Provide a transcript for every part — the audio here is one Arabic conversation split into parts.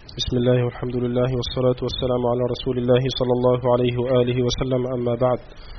بسم الله والحمد لله والصلاة والسلام على رسول الله صلى الله عليه وآله وسلم. أما بعد،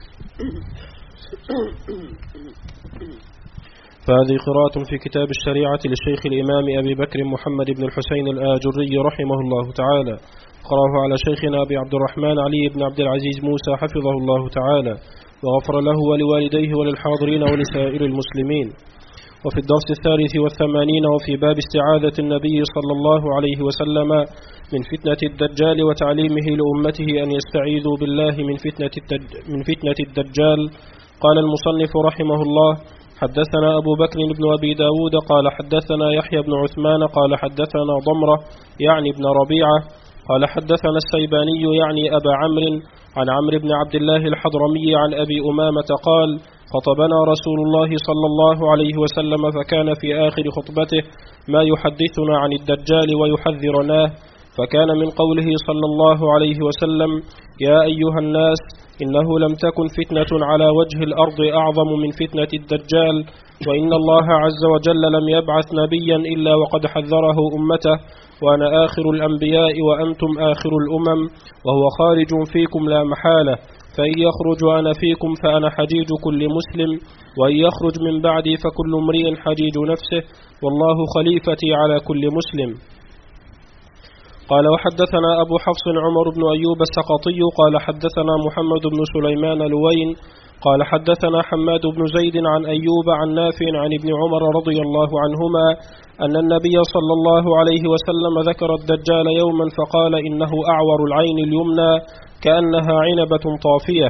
فهذه قراءة في كتاب الشريعة للشيخ الإمام أبي بكر محمد بن الحسين الآجري رحمه الله تعالى، قرأه على شيخنا أبي عبد الرحمن علي بن عبد العزيز موسى حفظه الله تعالى وغفر له ولوالديه وللحاضرين ولسائر المسلمين. وفي الدرس 83 وفي باب استعاذة النبي صلى الله عليه وسلم من فتنة الدجال وتعليمه لأمته أن يستعيذوا بالله من فتنة الدجال. قال المصنف رحمه الله: حدثنا أبو بكر بن أبي داود قال حدثنا يحيى بن عثمان قال حدثنا ضمرة يعني ابن ربيعة قال حدثنا السيباني يعني أبا عمرو عن عمرو بن عبد الله الحضرمي عن أبي أمامة قال: خطبنا رسول الله صلى الله عليه وسلم فكان في آخر خطبته ما يحدثنا عن الدجال ويحذرناه، فكان من قوله صلى الله عليه وسلم: يا أيها الناس إنه لم تكن فتنة على وجه الأرض أعظم من فتنة الدجال، وإن الله عز وجل لم يبعث نبيا إلا وقد حذره أمته، وأنا آخر الأنبياء وأنتم آخر الأمم، وهو خارج فيكم لا محالة، فإن يخرج أنا فيكم فأنا حجيج كل مسلم، وإن يخرج من بعدي فكل امرئ حجيج نفسه، والله خليفتي على كل مسلم. قال: وحدثنا أبو حفص عمر بن أيوب السقطي قال حدثنا محمد بن سليمان لوين قال حدثنا حماد بن زيد عن أيوب عن نافع عن ابن عمر رضي الله عنهما أن النبي صلى الله عليه وسلم ذكر الدجال يوما فقال: إنه أعور العين اليمنى كأنها عنبة طافية.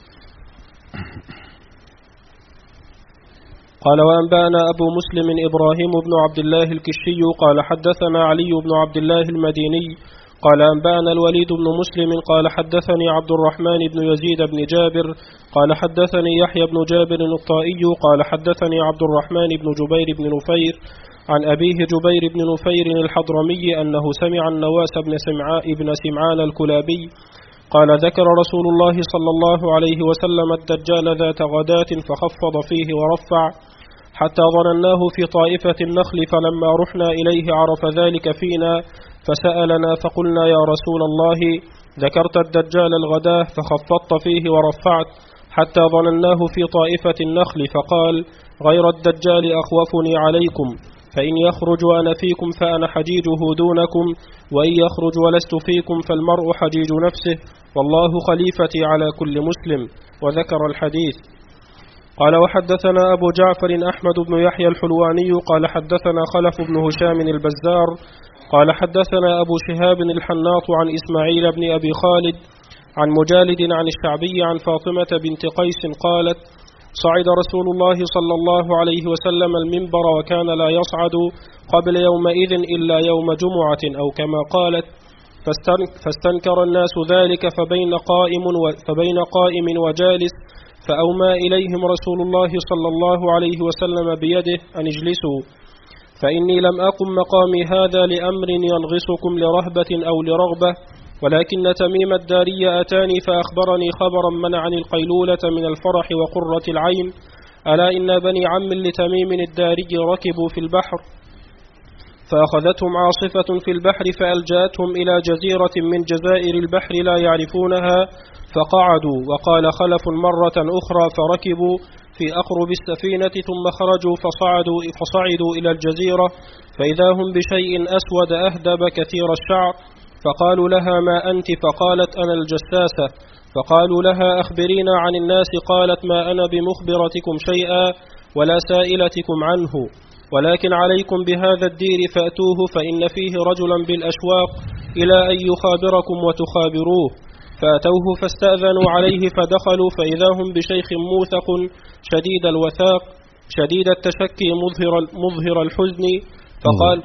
قال: وأنبأنا أبو مسلم إبراهيم بن عبد الله الكشي قال حدثنا علي بن عبد الله المديني قال أنبأنا الوليد بن مسلم قال حدثني عبد الرحمن بن يزيد بن جابر قال حدثني يحيى بن جابر الطائي قال حدثني عبد الرحمن بن جبير بن نفير عن أبيه جبير بن نفير الحضرمي أنه سمع النواس بن سمعان الكلابي قال: ذكر رسول الله صلى الله عليه وسلم الدجال ذات غداة فخفض فيه ورفع حتى ظنناه في طائفة النخل، فلما رحنا إليه عرف ذلك فينا فسألنا فقلنا: يا رسول الله، ذكرت الدجال الغداة فخفضت فيه ورفعت حتى ظنناه في طائفة النخل، فقال: غير الدجال أخوفني عليكم، فإن يخرج وأنا فيكم فأنا حجيجه دونكم، وإن يخرج ولست فيكم فالمرء حجيج نفسه، والله خليفتي على كل مسلم. وذكر الحديث. قال: وحدثنا أبو جعفر أحمد بن يحيى الحلواني قال حدثنا خلف بن هشام البزار قال حدثنا أبو شهاب الحناط عن إسماعيل بن أبي خالد عن مجالد عن الشعبي عن فاطمة بنت قيس قالت: صعد رسول الله صلى الله عليه وسلم المنبر وكان لا يصعد قبل يومئذ إلا يوم جمعة أو كما قالت، فاستنكر الناس ذلك فبين قائم وجالس، فأومى إليهم رسول الله صلى الله عليه وسلم بيده أن اجلسوا، فإني لم أقم مقامي هذا لأمر ينغصكم لرهبة أو لرغبة، ولكن تميم الداري أتاني فأخبرني خبرا منعني القيلولة من الفرح وقرة العين، ألا إن بني عم لتميم الداري ركبوا في البحر فأخذتهم عاصفة في البحر فألجأتهم إلى جزيرة من جزائر البحر لا يعرفونها فقعدوا. وقال خلف مرة أخرى فركبوا في أقرب السفينة ثم خرجوا فصعدوا إلى الجزيرة فإذا هم بشيء أسود أهدب كثير الشعر، فقالوا لها: ما أنت؟ فقالت: أنا الجساسة. فقالوا لها: أخبرينا عن الناس. قالت: ما أنا بمخبرتكم شيئا ولا سائلتكم عنه، ولكن عليكم بهذا الدير فأتوه، فإن فيه رجلا بالأشواق إلى أن يخابركم وتخابروه. فأتوه فاستأذنوا عليه فدخلوا فإذا هم بشيخ موثق شديد الوثاق شديد التشكي مظهر الحزن، فقال: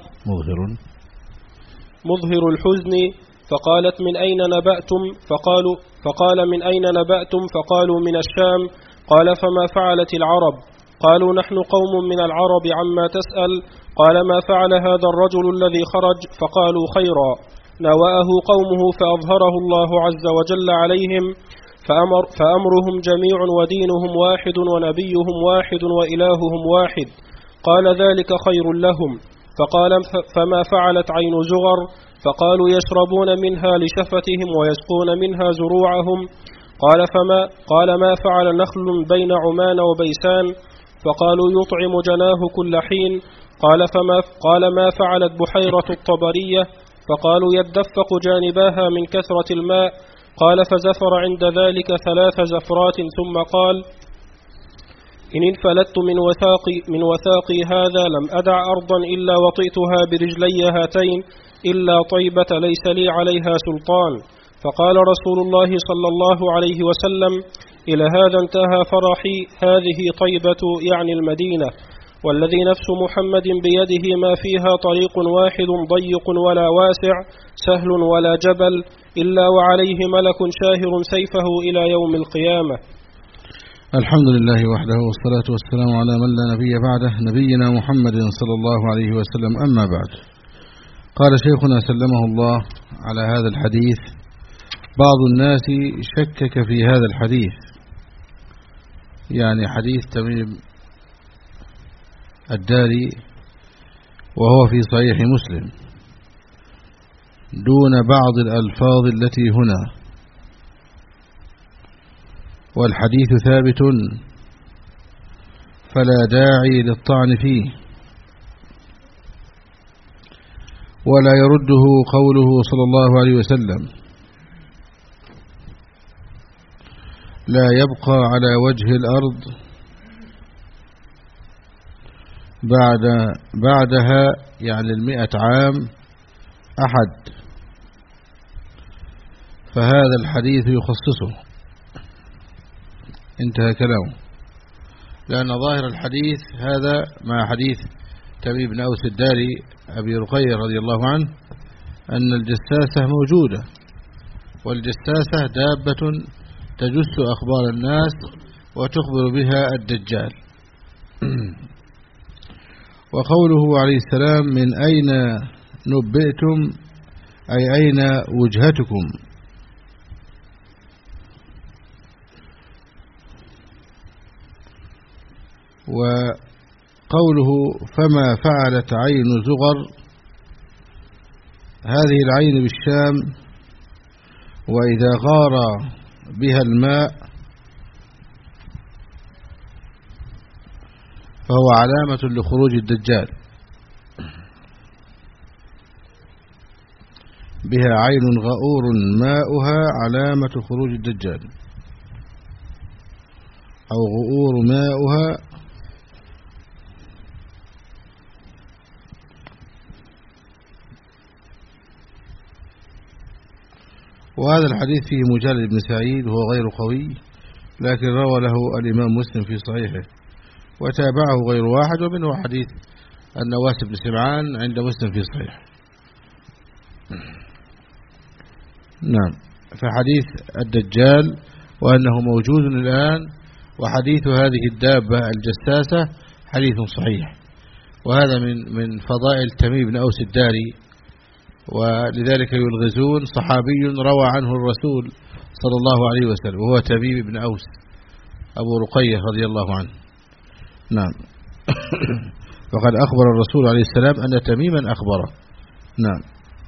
مظهر الحزن. فقالت: من أين نبأتم؟ فقال: من أين نبأتم؟ فقالوا: من الشام. قال: فما فعلت العرب؟ قالوا: نحن قوم من العرب، عما تسأل؟ قال: ما فعل هذا الرجل الذي خرج؟ فقالوا: خيرا. نوأه قومه فأظهره الله عز وجل عليهم، فأمرهم جميع ودينهم واحد ونبيهم واحد وإلههم واحد. قال: ذلك خير لهم. فقال: فما فعلت عين زغر؟ فقالوا يشربون منها لشفتهم ويسقون منها زروعهم. قال ما فعل نخل بين عمان وبيسان؟ فقالوا يطعم جناه كل حين. قال ما فعلت بحيرة الطبرية؟ فقالوا يدفق جانباها من كثرة الماء. قال فزفر عند ذلك 3 زفرات ثم قال إن انفلت من وثاقي هذا لم أدع أرضا إلا وطئتها برجلي هاتين إلا طيبة ليس لي عليها سلطان. فقال رسول الله صلى الله عليه وسلم إلى هذا انتهى فرحي، هذه طيبة يعني المدينة، والذي نفس محمد بيده ما فيها طريق واحد ضيق ولا واسع سهل ولا جبل إلا وعليه ملك شاهر سيفه إلى يوم القيامة. الحمد لله وحده والصلاة والسلام على من لا نبي بعده، نبينا محمد صلى الله عليه وسلم. أما بعد، قال شيخنا سلمه الله على هذا الحديث: بعض الناس شكك في هذا الحديث، يعني حديث تميم الداري، وهو في صحيح مسلم دون بعض الألفاظ التي هنا، والحديث ثابت فلا داعي للطعن فيه، ولا يرده قوله صلى الله عليه وسلم: لا يبقى على وجه الأرض بعدها يعني 100 عام أحد، فهذا الحديث يخصصه. انتهى كلامه، لأن ظاهر الحديث هذا مع حديث تميم بن أوس الداري أبي رقية رضي الله عنه أن الجساسة موجودة، والجساسة دابة تجس أخبار الناس وتخبر بها الدجال. وقوله عليه السلام: من أين نبئتم، أي أين وجهتكم. وقوله: فما فعلت عين زغر، هذه العين بالشام، وإذا غار بها الماء فهو علامة لخروج الدجال. بها عين غؤور ماؤها علامة خروج الدجال، أو غؤور ماؤها. وهذا الحديث فيه مجالد بن سعيد وهو غير قوي، لكن روى له الإمام مسلم في صحيحه وتابعه غير واحد، ومنه حديث النواس بن سمعان عند مسلم في صحيح. نعم، فحديث الدجال وأنه موجود الآن، وحديث هذه الدابة الجساسة حديث صحيح، وهذا من فضائل تميم بن أوس الداري، ولذلك يلغزون صحابي روى عنه الرسول صلى الله عليه وسلم، وهو تميم بن أوس أبو رقية رضي الله عنه. نعم. فقد أخبر الرسول عليه السلام أن تميما أخبره. نعم.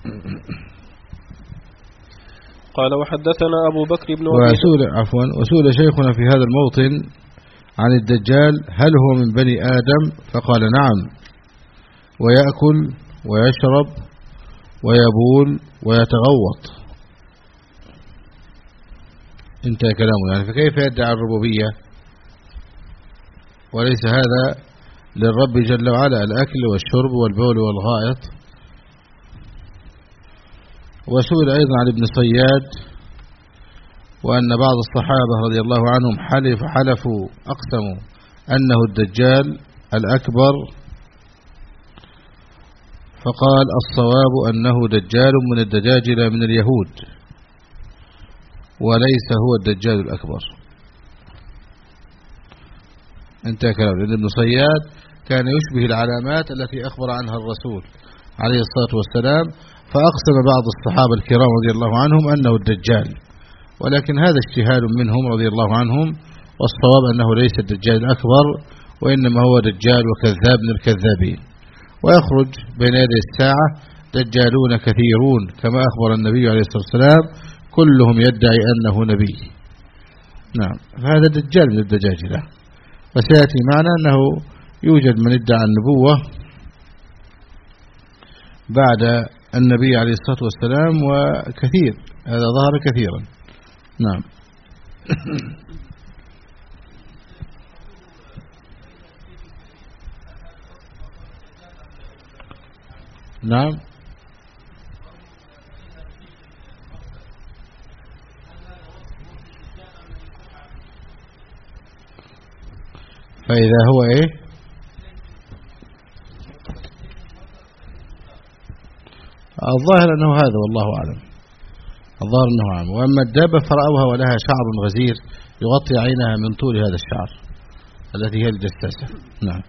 قال وحدثنا أبو بكر بن وسئل شيخنا في هذا الموطن عن الدجال: هل هو من بني آدم؟ فقال: نعم، ويأكل ويشرب ويبول ويتغوط. انتهى كلامه. يعني فكيف يدعي الربوبية وليس هذا للرب جل وعلا، الأكل والشرب والبول والغائط. وسئل أيضا عن ابن صياد، وأن بعض الصحابة رضي الله عنهم حلفوا أقسموا أنه الدجال الأكبر، فقال: الصواب أنه دجال من الدجاجلة من اليهود، وليس هو الدجال الأكبر. انتهى كلام. لأن ابن صياد كان يشبه العلامات التي أخبر عنها الرسول عليه الصلاة والسلام، فأقسم بعض الصحابة الكرام رضي الله عنهم أنه الدجال، ولكن هذا اجتهاد منهم رضي الله عنهم، والصواب أنه ليس الدجال الأكبر، وإنما هو دجال وكذاب من الكذابين، ويخرج بين يدي الساعة دجالون كثيرون كما أخبر النبي عليه الصلاة والسلام كلهم يدعي أنه نبي. نعم، فهذا دجال من الدجاجلة. وسيأتي معنا أنه يوجد من ادعى النبوة بعد النبي عليه الصلاة والسلام وكثير، هذا ظهر كثيرا. نعم. نعم. فإذا هو إيه؟ الظاهر أنه هذا، والله أعلم. الظاهر أنه عام. وأما الدابة فرأوها ولها شعر غزير يغطي عينها من طول هذا الشعر التي هي الجساسة. نعم.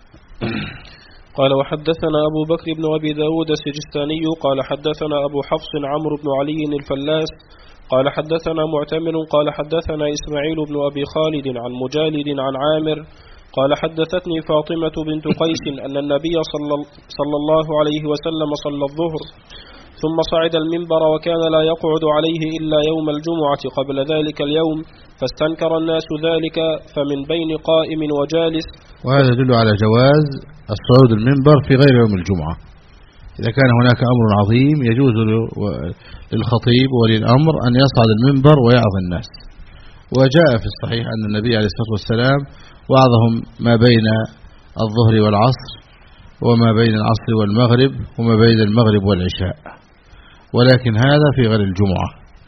قال وحدثنا أبو بكر بن أبي داود السجستاني قال حدثنا أبو حفص عمرو بن علي الفلاس قال حدثنا معتمر قال حدثنا إسماعيل بن أبي خالد عن مجالد عن عامر قال حدثتني فاطمة بنت قيس أن النبي صلى الله عليه وسلم صلى الظهر ثم صعد المنبر وكان لا يقعد عليه إلا يوم الجمعة قبل ذلك اليوم فاستنكر الناس ذلك فمن بين قائم وجالس. وهذا يدل على جواز الصعود المنبر في غير يوم الجمعة. إذا كان هناك أمر عظيم يجوز للخطيب وللأمر أن يصعد المنبر ويعظ الناس. وجاء في الصحيح أن النبي عليه الصلاة والسلام وعظهم ما بين الظهر والعصر وما بين العصر والمغرب وما بين المغرب والعشاء، ولكن هذا في غير الجمعة.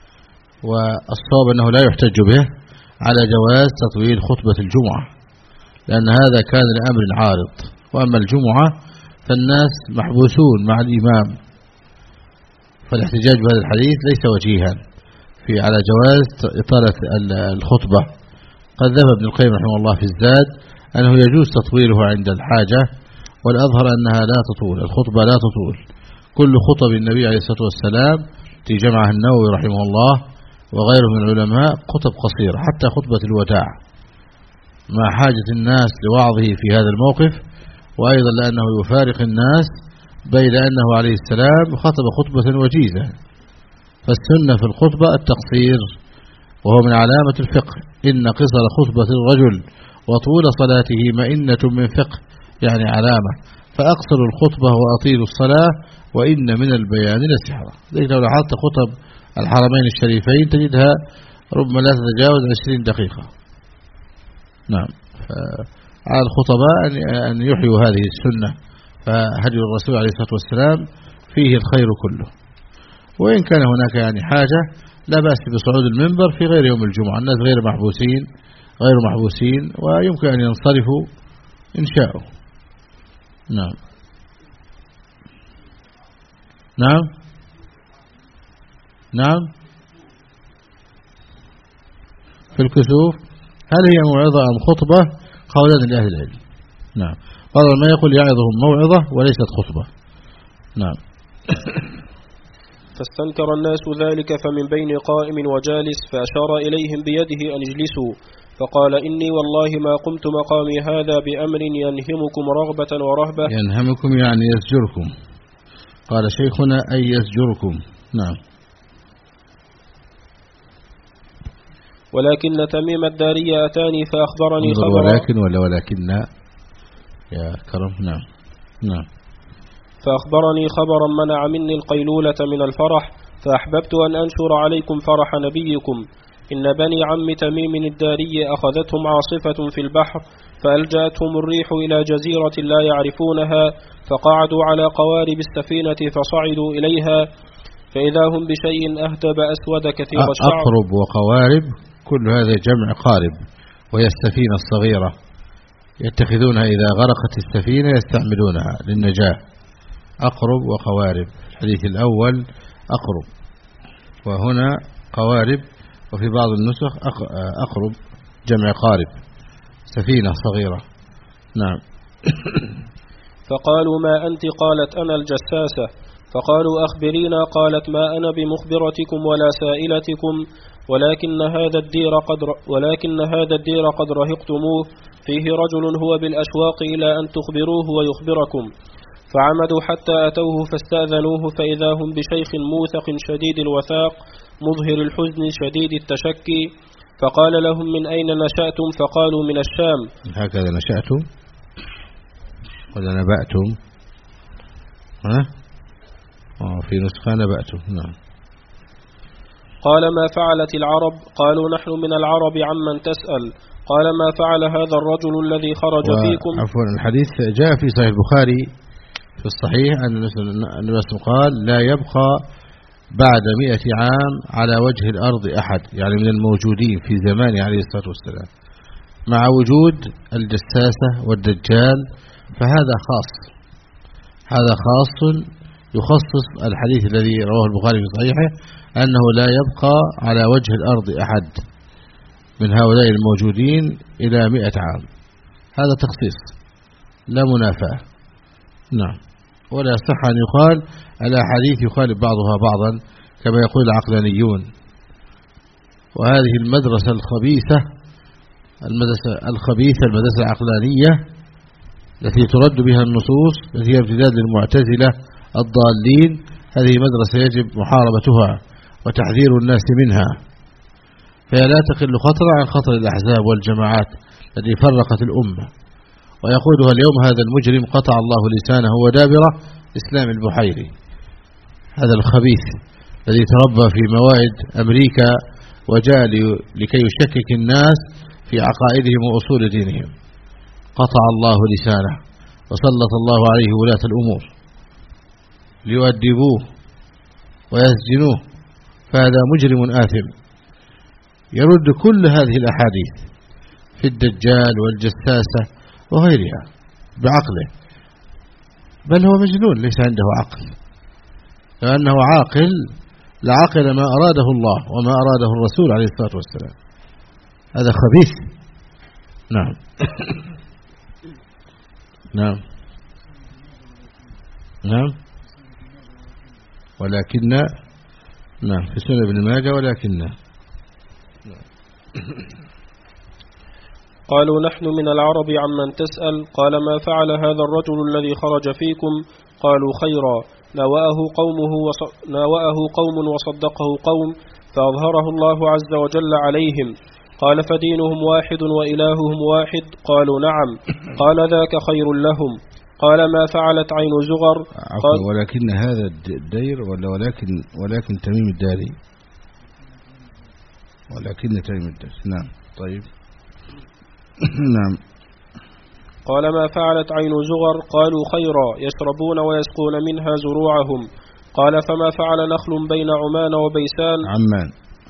والصواب أنه لا يحتج به على جواز تطويل خطبة الجمعة لأن هذا كان لأمر عارض. وأما الجمعة فالناس محبوسون مع الإمام، فالاحتجاج بهذا الحديث ليس وجيها على جواز إطالة الخطبة. قد ذهب ابن القيم رحمه الله في الزاد أنه يجوز تطويله عند الحاجة، والأظهر أنها لا تطول، الخطبة لا تطول. كل خطب النبي عليه الصلاة والسلام في جمعه النووي رحمه الله وغيره من العلماء خطب قصيرة، حتى خطبة الوداع مع حاجة الناس لوعظه في هذا الموقف، وأيضا لأنه يفارق الناس بين أنه عليه السلام خطب خطبة وجيزة. فالسنة في الخطبة التقصير، وهو من علامة الفقه. إن قصر خطبة الرجل وطول صلاته مئنة من فقه، يعني علامة. فأقصر الخطبة وأطيل الصلاة وإن من البيان لسحرة. لذلك لو لاحظت خطب الحرمين الشريفين تجدها ربما لا تتجاوز 20 دقيقة. نعم. على الخطباء أن يحيوا هذه السنة، فهدي الرسول عليه الصلاة والسلام فيه الخير كله. وإن كان هناك يعني حاجة لا بأس بصعود المنبر في غير يوم الجمعة، الناس غير محبوسين ويمكن أن ينصرفوا إن شاءوا. نعم. نعم. نعم. في الكسوف هل هي موعظة أم خطبة؟ قولان لأهل العلم. نعم. بعض ما يقول يعظهم موعظة وليست خطبة. نعم. فاستنكر الناس ذلك فمن بين قائم وجالس فأشار إليهم بيده أن اجلسوا فقال إني والله ما قمت مقامي هذا بأمر ينهمكم رغبة ورهبة. ينهمكم يعني يزجركم، قال شيخنا أي يزجركم. نعم. ولكن تميم الداري أتاني فأخبرني خبرا. ولكن ولا ولكن يا كرم. نعم. نعم. فأخبرني خبرا منع مني القيلولة من الفرح فأحببت أن أنشر عليكم فرح نبيكم. إن بني عم تميم الداري أخذتهم عاصفة في البحر فألجأتهم الريح إلى جزيرة لا يعرفونها فقعدوا على قوارب السفينة فصعدوا إليها فإذا هم بشيء أهدب أسود كثير الشعر. أقرب وقوارب كل هذا جمع قارب، وهي السفينة الصغيرة يتخذونها إذا غرقت السفينة يستعملونها للنجاة. أقرب وقوارب، الحديث الأول أقرب وهنا قوارب، وفي بعض النسخ أقرب جمع قارب، سفينة صغيرة. نعم. فقالوا ما أنت؟ قالت أنا الجساسة. فقالوا أخبرينا. قالت ما أنا بمخبرتكم ولا سائلتكم ولكن هذا الدير قد رهقتموه فيه رجل هو بالأشواق إلى أن تخبروه ويخبركم. فعمدوا حتى أتوه فاستأذنوه فإذا هم بشيخ موثق شديد الوثاق مظهر الحزن شديد التشكي، فقال لهم: من أين نشأتم؟ فقالوا: من الشام. هكذا نشأتم ولا نبأتم؟ في نسخة نبأتم. نعم. قال: ما فعلت العرب؟ قالوا: نحن من العرب عمن تسأل. قال: ما فعل هذا الرجل الذي خرج فيكم؟ عفوا، الحديث جاء في صحيح البخاري في الصحيح أن النبي قال: لا يبقى بعد 100 عام على وجه الأرض أحد، يعني من الموجودين في زمان عليه الصلاة والسلام، مع وجود الجساسة والدجال، فهذا خاص، هذا خاص يخصص الحديث الذي رواه البخاري في صحيحه أنه لا يبقى على وجه الأرض أحد من هؤلاء الموجودين إلى 100 عام. هذا تخصيص لا منافاة. نعم. ولا يصح أن يقال الأحاديث يخالف بعضها بعضا كما يقول العقلانيون. وهذه المدرسة الخبيثة، المدرسة العقلانية التي ترد بها النصوص، التي هي امتداد للمعتزلة الضالين، هذه مدرسة يجب محاربتها وتحذير الناس منها، فهي لا تقل خطرا عن خطر الأحزاب والجماعات التي فرقت الأمة. ويقولها اليوم هذا المجرم قطع الله لسانه ودابره إسلام البحيري، هذا الخبيث الذي تربى في موائد أمريكا وجاء لكي يشكك الناس في عقائدهم وأصول دينهم، قطع الله لسانه وسلط الله عليه ولاة الأمور ليؤدبوه ويسجنوه، فهذا مجرم آثم يرد كل هذه الأحاديث في الدجال والجساسة وغيرها بعقله، بل هو مجنون ليس عنده عقل، لأنه عاقل لعقل ما أراده الله وما أراده الرسول عليه الصلاة والسلام. هذا خبيث. نعم. نعم. نعم. ولكن نعم في سنة ابن ماجه ولكن قالوا: نحن من العرب عمن تسأل. قال: ما فعل هذا الرجل الذي خرج فيكم؟ قالوا: خيرا، ناوأه قوم وصدقه قوم فأظهره الله عز وجل عليهم. قال: فدينهم واحد وإلههم واحد؟ قالوا: نعم. قال: ذاك خير لهم. قال: ما فعلت عين زغر؟ قال: ولكن هذا الدير ولكن تميم الداري، ولكن تميم الداري. نعم. طيب. نعم. قال: ما فعلت عين زغر؟ قالوا: خيرا، يشربون ويسقون منها زروعهم. قال: فما فعل نخل بين عمان وبيسان؟ عمان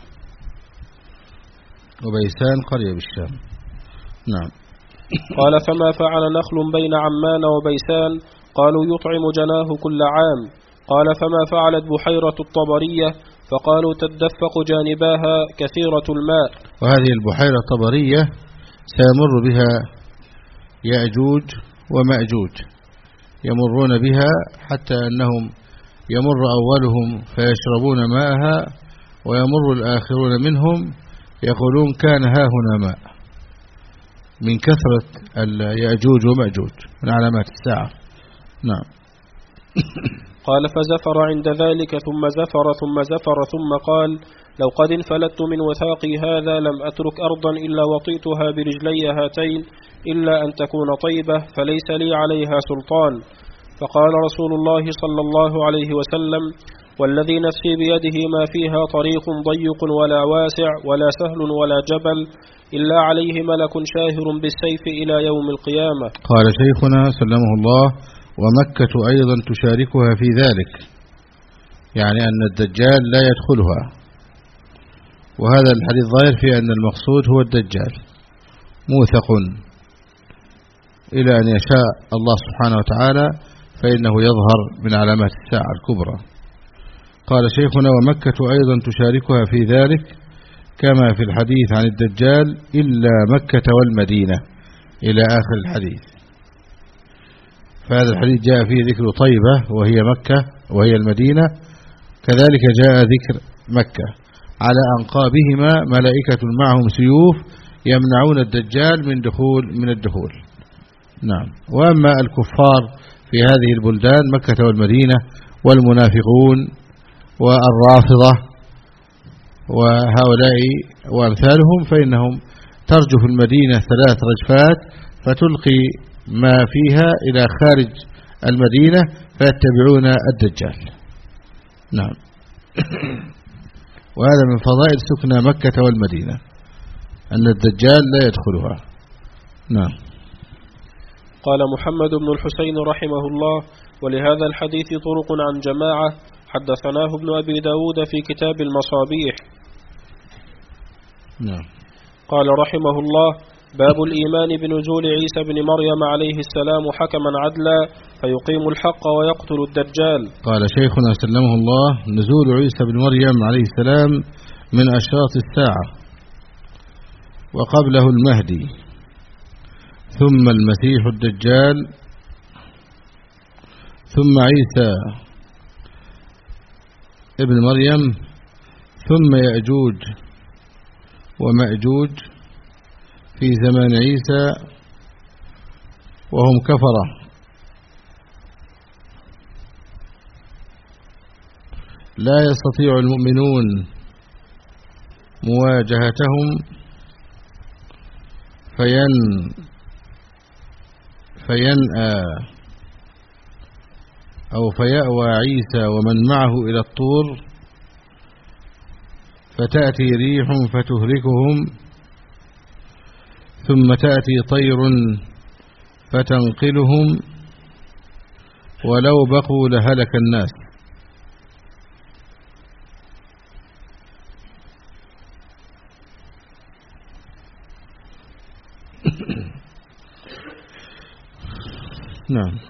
وبيسان قرية بالشام. نعم. قال: فما فعل نخل بين عمان وبيسان؟ قالوا: يطعم جناه كل عام. قال: فما فعلت بحيرة الطبرية؟ فقالوا: تدفق جانباها كثيرة الماء. وهذه البحيرة الطبرية سيمر بها يأجوج ومأجوج، يمرون بها حتى أنهم يمر أولهم فيشربون ماءها، ويمر الآخرون منهم يقولون كان ها هنا ماء، من كثرة يأجوج ومأجوج من علامات الساعة. نعم. قال: فزفر عند ذلك ثم زفر ثم قال: لو قد انفلت من وثاقي هذا لم أترك أرضا إلا وطئتها برجلي هاتين إلا أن تكون طيبة فليس لي عليها سلطان. فقال رسول الله صلى الله عليه وسلم: والذي نفسي بيده ما فيها طريق ضيق ولا واسع ولا سهل ولا جبل إلا عليه ملك شاهر بالسيف إلى يوم القيامة. قال شيخنا سلمه الله: ومكة أيضا تشاركها في ذلك، يعني أن الدجال لا يدخلها، وهذا الحديث ظاهر في أن المقصود هو الدجال موثق إلى أن يشاء الله سبحانه وتعالى فإنه يظهر من علامات الساعة الكبرى. قال شيخنا: ومكة أيضا تشاركها في ذلك كما في الحديث عن الدجال إلا مكة والمدينة إلى آخر الحديث. فهذا الحديث جاء فيه ذكر طيبة وهي مكة وهي المدينة، كذلك جاء ذكر مكة على أنقابهما ملائكة معهم سيوف يمنعون الدجال من الدخول. نعم. وأما الكفار في هذه البلدان مكة والمدينة والمنافقون والرافضة وهؤلاء وأمثالهم، فإنهم ترجف المدينة 3 رجفات فتلقي ما فيها إلى خارج المدينة فيتبعون الدجال. نعم. وهذا من فضائل سكنى مكة والمدينة أن الدجال لا يدخلها. نعم. قال محمد بن الحسين رحمه الله: ولهذا الحديث طرق عن جماعة، حدثناه ابن أبي داود في كتاب المصابيح. نعم. قال رحمه الله: باب الإيمان بنزول عيسى بن مريم عليه السلام حكما عدلا فيقيم الحق ويقتل الدجال. قال شيخنا سلمه الله: نزول عيسى بن مريم عليه السلام من أشراط الساعة، وقبله المهدي، ثم المسيح الدجال، ثم عيسى ابن مريم، ثم يأجوج ومأجوج في زمان عيسى وهم كفرة، لا يستطيع المؤمنون مواجهتهم فينأى أو فيأوى عيسى ومن معه إلى الطور، فتأتي ريح فتهلكهم، ثم تأتي طير فتنقلهم، ولو بقوا لهلك الناس. نعم.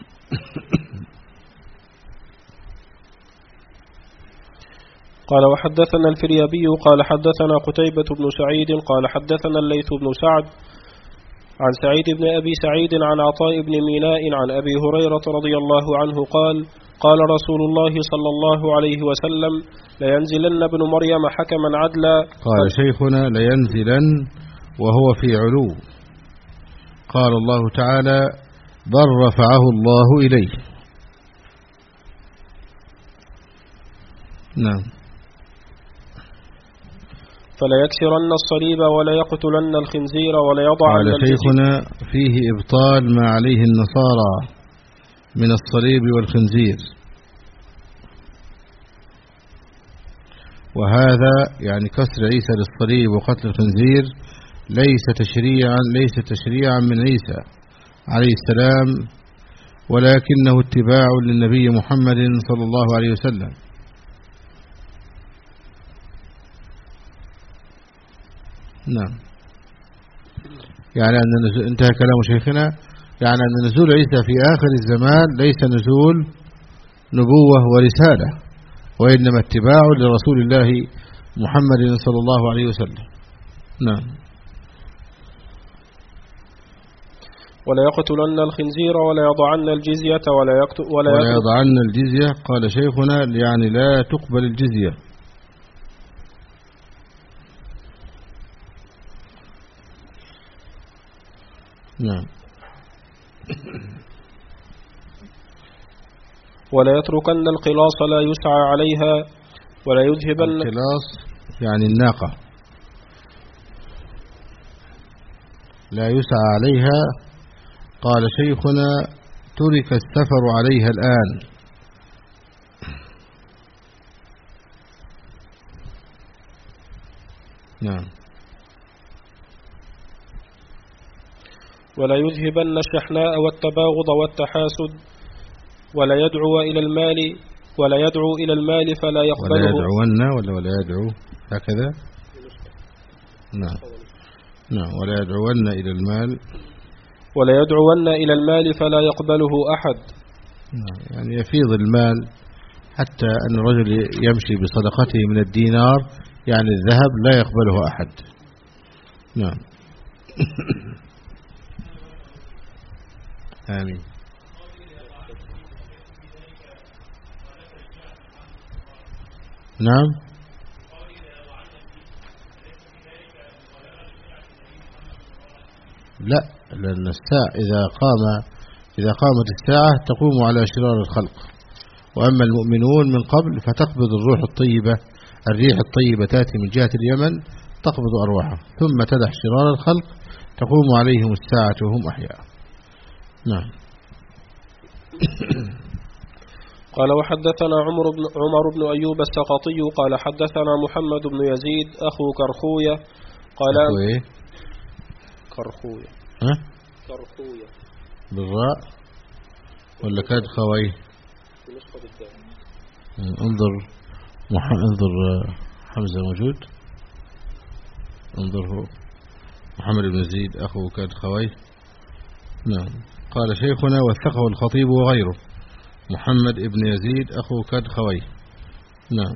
قال وحدثنا الفريابي قال حدثنا قتيبة بن سعيد قال حدثنا الليث بن سعد عن سعيد بن أبي سعيد عن عطاء بن ميناء عن أبي هريرة رضي الله عنه قال: قال رسول الله صلى الله عليه وسلم: لينزلن ابن مريم حكما عدلا. قال شيخنا: لينزلن وهو في علو. قال الله تعالى: بل رفعه الله إليه. نعم. فليكسرن الصليب وليقتلن الخنزير وليضعن قال شيخنا: فيه إبطال ما عليه النصارى من الصليب والخنزير، وهذا يعني كسر عيسى للصليب وقتل الخنزير ليس تشريعا من عيسى عليه السلام، ولكنه اتباع للنبي محمد صلى الله عليه وسلم. نعم. يعني أن انتهى كلام شيخنا، يعني أن نزول عيسى في آخر الزمان ليس نزول نبوة ورسالة، وإنما اتباع لرسول الله محمد صلى الله عليه وسلم. نعم. وليقتلن الخنزير وليضعن الجزية وليضعن الجزية. قال شيخنا: يعني لا تقبل الجزية. نعم. ولا يتركن القلاص لا يسعى عليها ولا يذهبن. القلاص يعني الناقة، لا يسعى عليها. قال شيخنا: ترك السفر عليها الآن. نعم. ولا يذهبن الشحناء والتباغض والتحاسد ولا يدعو إلى المال فلا يقبله. ولا يدعو هكذا. نعم. نعم. ولا يدعون إلى المال فلا يقبله أحد. نعم. يعني يفيض المال حتى أن الرجل يمشي بصدقته من الدينار، يعني الذهب، لا يقبله أحد. نعم. آمين. نعم. لا، لأن الساعة إذا قام إذا قامت الساعة تقوم على شرار الخلق. وأما المؤمنون من قبل فتقبض الريح الطيبة تأتي من جهة اليمن تقبض أرواحهم، ثم تدح شرار الخلق تقوم عليهم الساعة وهم أحياء. نعم. قال وحدثنا عمر بن أيوب السقطي قال حدثنا محمد بن يزيد أخو كرخوية قال كرخوية كرخوية بالراء ولا كاد خوي؟ انظر حمزة موجود، انظره محمد بن يزيد أخو كاد خوي. نعم. قال شيخنا وثقه الخطيب وغيره محمد بن يزيد أخو كاد خوي. نعم.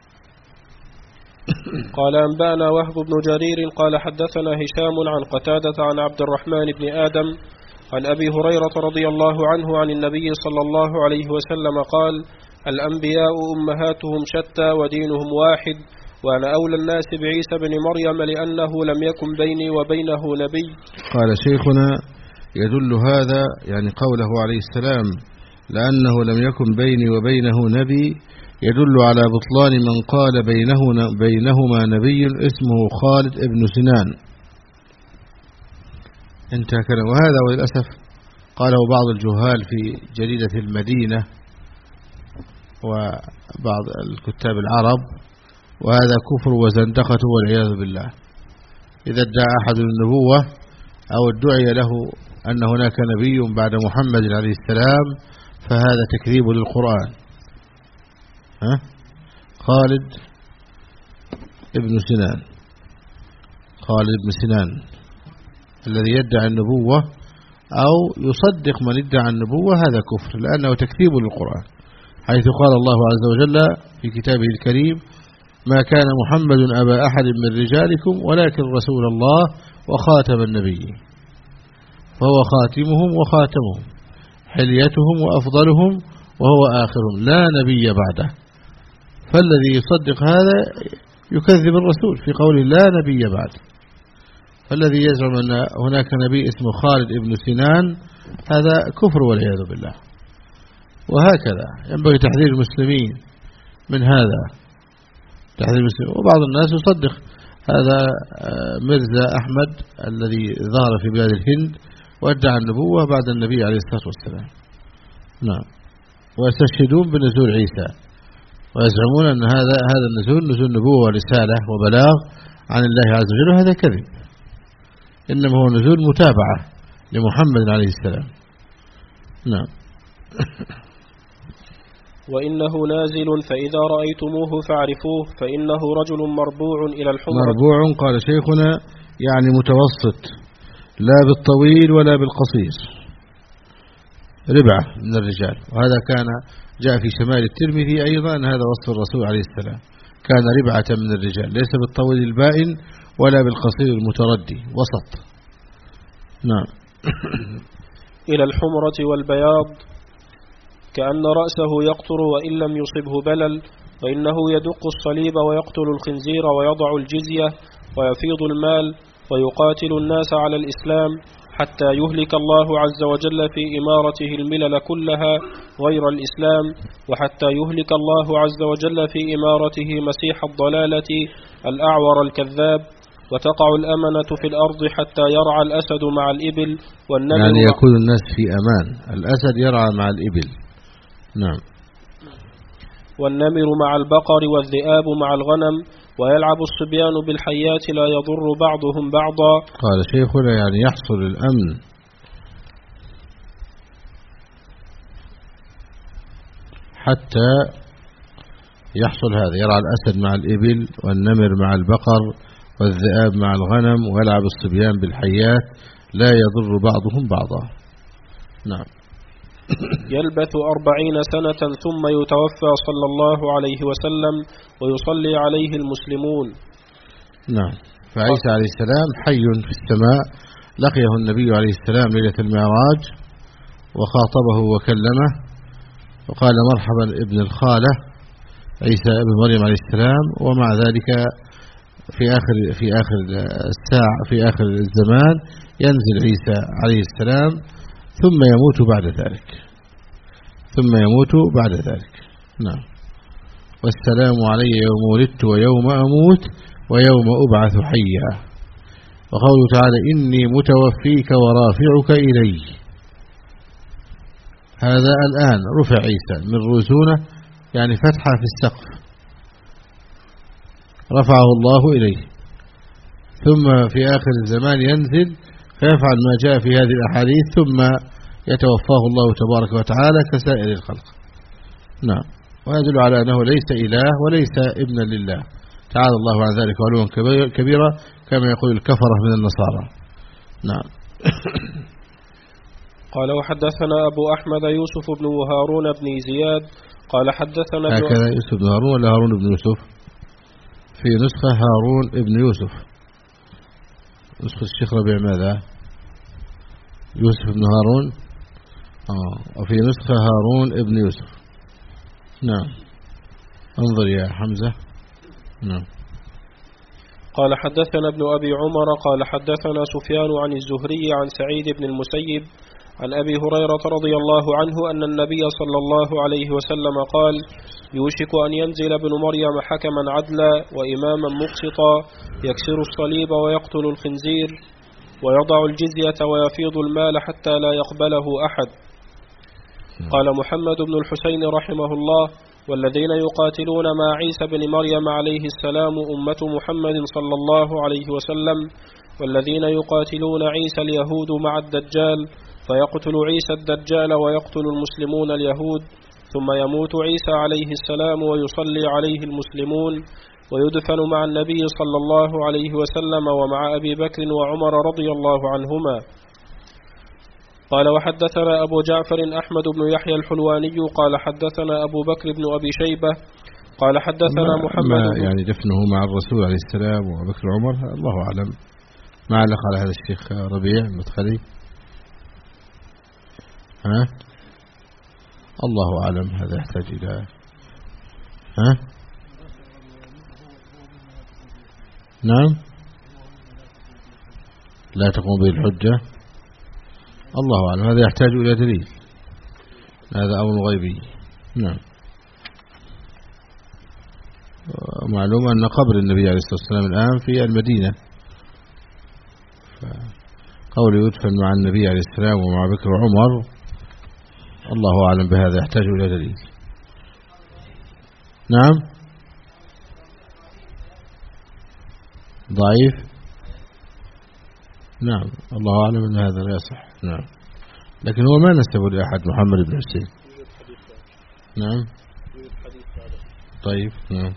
قال أنبأنا وهب بن جرير قال حدثنا هشام عن قتادة عن عبد الرحمن بن آدم عن أبي هريرة رضي الله عنه عن النبي صلى الله عليه وسلم قال الأنبياء أمهاتهم شتى ودينهم واحد، وأنا أولى الناس بعيسى بن مريم لأنه لم يكن بيني وبينه نبي. قال شيخنا يدل هذا يعني قوله عليه السلام لأنه لم يكن بيني وبينه نبي يدل على بطلان من قال بينهما نبي اسمه خالد ابن سنان. انتهى كلام. وهذا وللأسف قاله بعض الجهال في جريدة المدينة وبعض الكتاب العرب، وهذا كفر وزندقة والعياذ بالله. إذا ادعى أحد النبوة أو ادعي له أن هناك نبي بعد محمد عليه السلام فهذا تكذيب للقرآن. خالد ابن سنان، خالد ابن سنان الذي يدعي النبوة أو يصدق من ادعى النبوة هذا كفر، لأنه تكذيب للقرآن، حيث قال الله عز وجل في كتابه الكريم ما كان محمد أبا أحد من رجالكم ولكن رسول الله وخاتم النبيين، فهو خاتمهم وخاتمهم حليتهم وأفضلهم وهو آخرهم لا نبي بعده. فالذي يصدق هذا يكذب الرسول في قوله لا نبي بعده. فالذي يزعم أن هناك نبي اسمه خالد ابن سنان هذا كفر والعياذ بالله. وهكذا ينبغي تحذير المسلمين من هذا، تحذير المسلمين. وبعض الناس يصدق هذا مرزا أحمد الذي ظهر في بلاد الهند وادعى النبوة بعد النبي عليه الصلاة والسلام. نعم. ويستشهدون بنزول عيسى ويزعمون أن هذا النزول نزول نبوة ورسالة وبلاغ عن الله عز وجل، وهذا كذب، إنما هو نزول متابعة لمحمد عليه السلام. نعم. وإنه نازل فإذا رأيتموه فاعرفوه فإنه رجل مربوع إلى الحمر. مربوع قال شيخنا يعني متوسط، لا بالطويل ولا بالقصير، ربعة من الرجال. وهذا كان جاء في شمال الترمذي أيضا هذا وصف الرسول عليه السلام، كان ربعة من الرجال، ليس بالطويل البائن ولا بالقصير المتردي، وسط. نعم. إلى الحمرة والبياض كأن رأسه يقطر وإن لم يصبه بلل، وإنه يدق الصليب ويقتل الخنزير ويضع الجزية ويفيض المال ويقاتل الناس على الإسلام حتى يهلك الله عز وجل في إمارته الملل كلها غير الإسلام، وحتى يهلك الله عز وجل في إمارته مسيح الضلالة الأعور الكذاب، وتقع الأمنة في الأرض حتى يرعى الأسد مع الإبل والنمر، يعني يكون الناس في أمان، الأسد يرعى مع الإبل. نعم. والنمر مع البقر والذئاب مع الغنم، ويلعب الصبيان بالحيات لا يضر بعضهم بعضا. قال شيخنا يعني يحصل الأمن حتى يحصل هذا، يرعى الأسد مع الإبل والنمر مع البقر والذئاب مع الغنم، ويلعب الصبيان بالحيات لا يضر بعضهم بعضا. نعم. يلبث 40 سنة ثم يتوفى صلى الله عليه وسلم ويصلي عليه المسلمون. نعم. فعيسى عليه السلام حي في السماء، لقيه النبي عليه السلام ليلة المعراج وخاطبه وكلمه وقال مرحبا ابن الخالة عيسى ابن مريم عليه السلام. ومع ذلك في آخر الساعة في آخر الزمان ينزل عيسى عليه السلام ثم يموت بعد ذلك. نعم. والسلام علي يوم ولدت ويوم أموت ويوم أبعث حيا. وقوله تعالى إني متوفيك ورافعك إلي، هذا الآن رفع عيسى من رسونه، يعني فتحة في السقف رفعه الله إليه، ثم في آخر الزمان ينزل فيفعل ما جاء في هذه الأحاديث، ثم يتوفاه الله تبارك وتعالى كسائر الخلق. نعم. ويدل على أنه ليس إله وليس ابنا لله، تعالى الله عن ذلك علوا كبيرا كما يقول الكفرة من النصارى. نعم. قال وحدثنا أبو أحمد يوسف بن هارون بن زياد قال حدثنا هكذا يوسف بن هارون ولا هارون بن يوسف؟ في نسخة هارون بن يوسف، نسخة الشيخ ربيع ماذا؟ يوسف بن هارون، وفي نسخة هارون بن يوسف. نعم. انظر يا حمزة. نعم. قال حدثنا ابن أبي عمر قال حدثنا سفيان عن الزهري عن سعيد بن المسيب عن أبي هريرة رضي الله عنه أن النبي صلى الله عليه وسلم قال يوشك أن ينزل ابن مريم حكما عدلا وإماما مقسطا يكسر الصليب ويقتل الخنزير ويضع الجزية ويفيض المال حتى لا يقبله أحد. قال محمد بن الحسين رحمه الله والذين يقاتلون مع عيسى بن مريم عليه السلام أمة محمد صلى الله عليه وسلم، والذين يقاتلون عيسى اليهود مع الدجال، فيقتل عيسى الدجال ويقتل المسلمون اليهود، ثم يموت عيسى عليه السلام ويصلي عليه المسلمون ويدفن مع النبي صلى الله عليه وسلم ومع أبي بكر وعمر رضي الله عنهما. قال وحدثنا أبو جعفر أحمد بن يحيى الحلواني قال حدثنا أبو بكر بن أبي شيبة قال حدثنا محمد يعني دفنه مع الرسول عليه السلام وأبو بكر وعمر الله أعلم. ما علق على هذا الشيخ ربيع المدخلي؟ الله أعلم، هذا يحتاج إلى نعم لا تقوم به الحجة، الله أعلم، هذا يحتاج إلى دليل، هذا أمر غيبي. نعم. معلوم أن قبر النبي عليه الصلاة والسلام الآن في المدينة، فقول يدفن مع النبي عليه السلام ومع بكر وعمر الله أعلم بهذا، يحتاج إلى دليل. نعم. ضعيف. نعم. الله أعلم أن هذا لا يصح. نعم. لكن هو ما نسبه لأحد محمد بن حسين. نعم. طيب. نعم.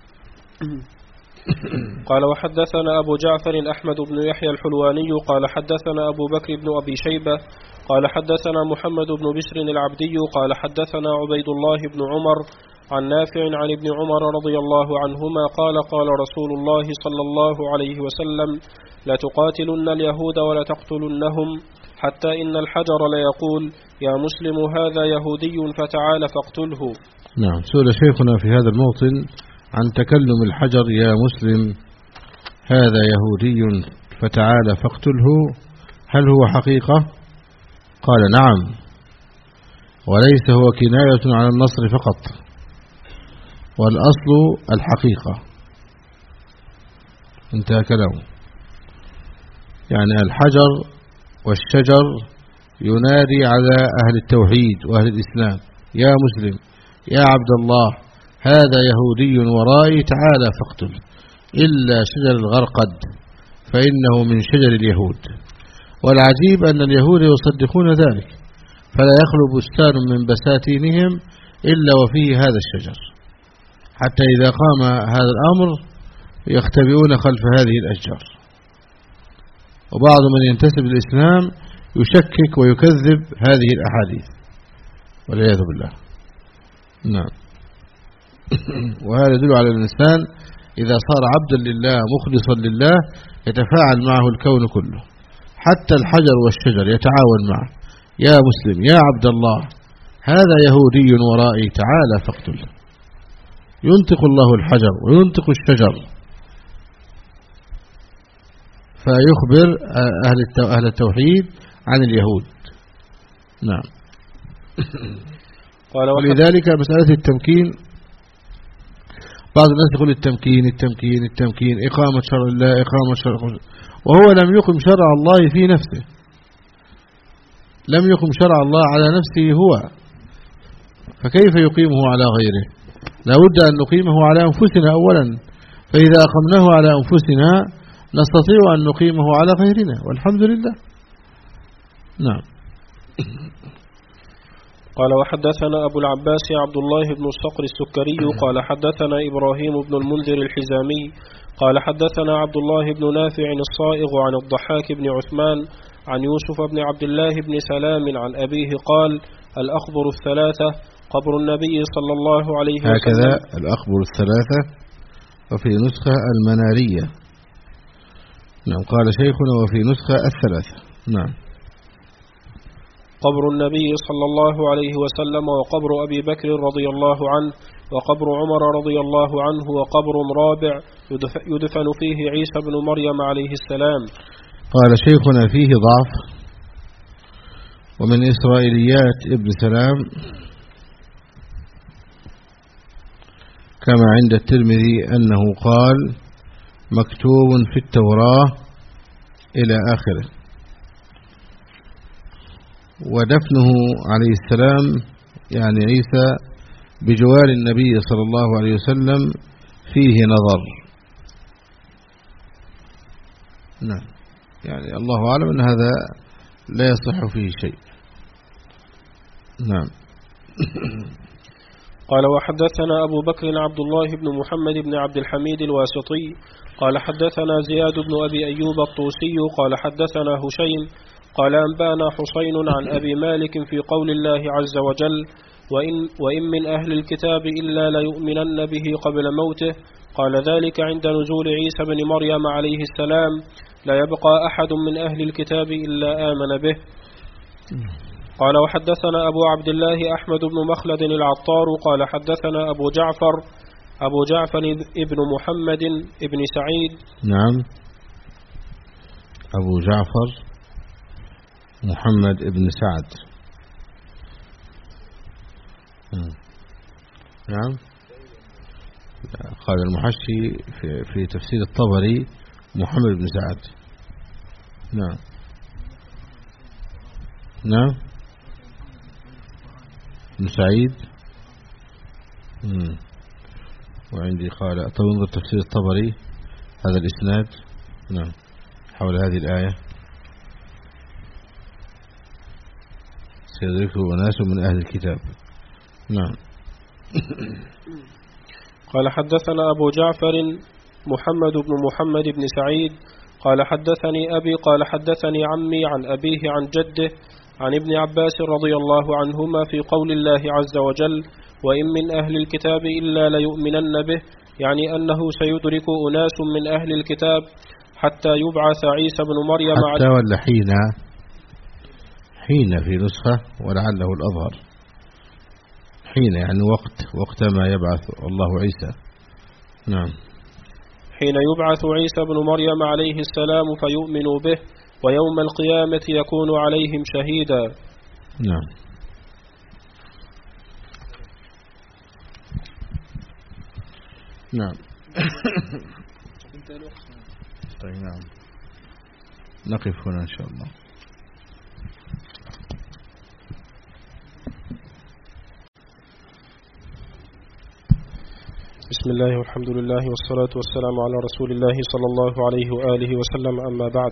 قال وحدثنا أبو جعفر أحمد بن يحيى الحلواني قال حدثنا أبو بكر بن أبي شيبة قال حدثنا محمد بن بشر العبدي قال حدثنا عبيد الله بن عمر عن نافع عن ابن عمر رضي الله عنهما قال قال رسول الله صلى الله عليه وسلم لا تقاتلن اليهود ولا تقتلنهم حتى إن الحجر ليقول يا مسلم هذا يهودي فتعال فاقتله. نعم. سئل شيخنا في هذا الموطن عن تكلم الحجر يا مسلم هذا يهودي فتعال فاقتله، هل هو حقيقة؟ قال نعم، وليس هو كناية على النصر فقط، والأصل الحقيقة. انتهى كلامه. يعني الحجر والشجر ينادي على أهل التوحيد وأهل الإسلام يا مسلم يا عبد الله هذا يهودي ورائي تعالى فاقتل، إلا شجر الغرقد فإنه من شجر اليهود. والعجيب أن اليهود يصدقون ذلك، فلا يخلو بستان من بساتينهم إلا وفيه هذا الشجر، حتى إذا قام هذا الأمر يختبئون خلف هذه الأشجار. وبعض من ينتسب للإسلام يشكك ويكذب هذه الأحاديث والعياذ بالله. نعم. وهذا يدل على الإنسان إذا صار عبدا لله مخلصا لله يتفاعل معه الكون كله، حتى الحجر والشجر يتعاون معه يا مسلم يا عبد الله هذا يهودي ورائي تعالى فاقتل. ينطق الله الحجر وينطق الشجر، فيخبر أهل التوحيد عن اليهود نعم. ولذلك مسألة التمكين، بعض الناس يقول التمكين إقامة شرع الله، إقامة شرع، وهو لم يقم شرع الله في نفسه، لم يقم شرع الله على نفسه هو، فكيف يقيمه على غيره؟ لا بد أن نقيمه على أنفسنا أولا، فإذا أقمناه على أنفسنا نستطيع أن نقيمه على غيرنا، والحمد لله. نعم. قال وحدثنا أبو العباس عبد الله بن الصقر السكري قال حدثنا إبراهيم بن المنذر الحزامي قال حدثنا عبد الله بن نافع الصائغ عن الضحاك بن عثمان عن يوسف بن عبد الله بن سلام عن أبيه قال الأخبر الثلاثة قبر النبي صلى الله عليه وسلم. هكذا الأخبر الثلاثة، وفي نسخة المنارية. نعم. قال شيخنا وفي نسخة الثلاثة. نعم. قبر النبي صلى الله عليه وسلم، وقبر أبي بكر رضي الله عنه، وقبر عمر رضي الله عنه، وقبر رابع يدفن فيه عيسى بن مريم عليه السلام. قال شيخنا فيه ضعف، ومن إسرائيليات ابن سلام كما عند الترمذي أنه قال مكتوب في التوراة إلى آخره. ودفنه عليه السلام يعني عيسى بجوار النبي صلى الله عليه وسلم فيه نظر. نعم. يعني الله أعلم أن هذا لا يصح فيه شيء. نعم. قال وحدثنا أبو بكر عبد الله بن محمد بن عبد الحميد الواسطي قال حدثنا زياد بن أبي أيوب الطوسي قال حدثنا هشيم قال أنبانا حسين عن أبي مالك في قول الله عز وجل وإن من أهل الكتاب إلا ليؤمنن به قبل موته، قال ذلك عند نزول عيسى بن مريم عليه السلام، لا يبقى أحد من أهل الكتاب إلا آمن به. قال وحدثنا أبو عبد الله أحمد بن مخلد العطار قال حدثنا أبو جعفر ابن محمد ابن سعيد. نعم. أبو جعفر محمد ابن سعد. نعم. قال المحشي في تفسير الطبري محمد بن سعد. نعم. نعم. بن سعيد. وعندي قال طب انظر تفسير الطبري هذا الإسناد. نعم. حول هذه الآية سيدركه أناس من أهل الكتاب. نعم. قال حدثنا أبو جعفر محمد بن محمد بن سعيد قال حدثني أبي قال حدثني عمي عن أبيه عن جده عن ابن عباس رضي الله عنهما في قول الله عز وجل وإن من أهل الكتاب إلا ليؤمنن به، يعني أنه سيدرك أناس من أهل الكتاب حتى يبعث عيسى بن مريم. حتى ولا حين في نسخة ولعله الأظهر حين، يعني وقت ما يبعث الله عيسى. نعم. حين يبعث عيسى بن مريم عليه السلام فيؤمنوا به، ويوم القيامة يكون عليهم شهيدا. نعم. نعم. طيب نعم. نقف هنا إن شاء الله. بسم الله والحمد لله والصلاة والسلام على رسول الله صلى الله عليه وآله وسلم، أما بعد،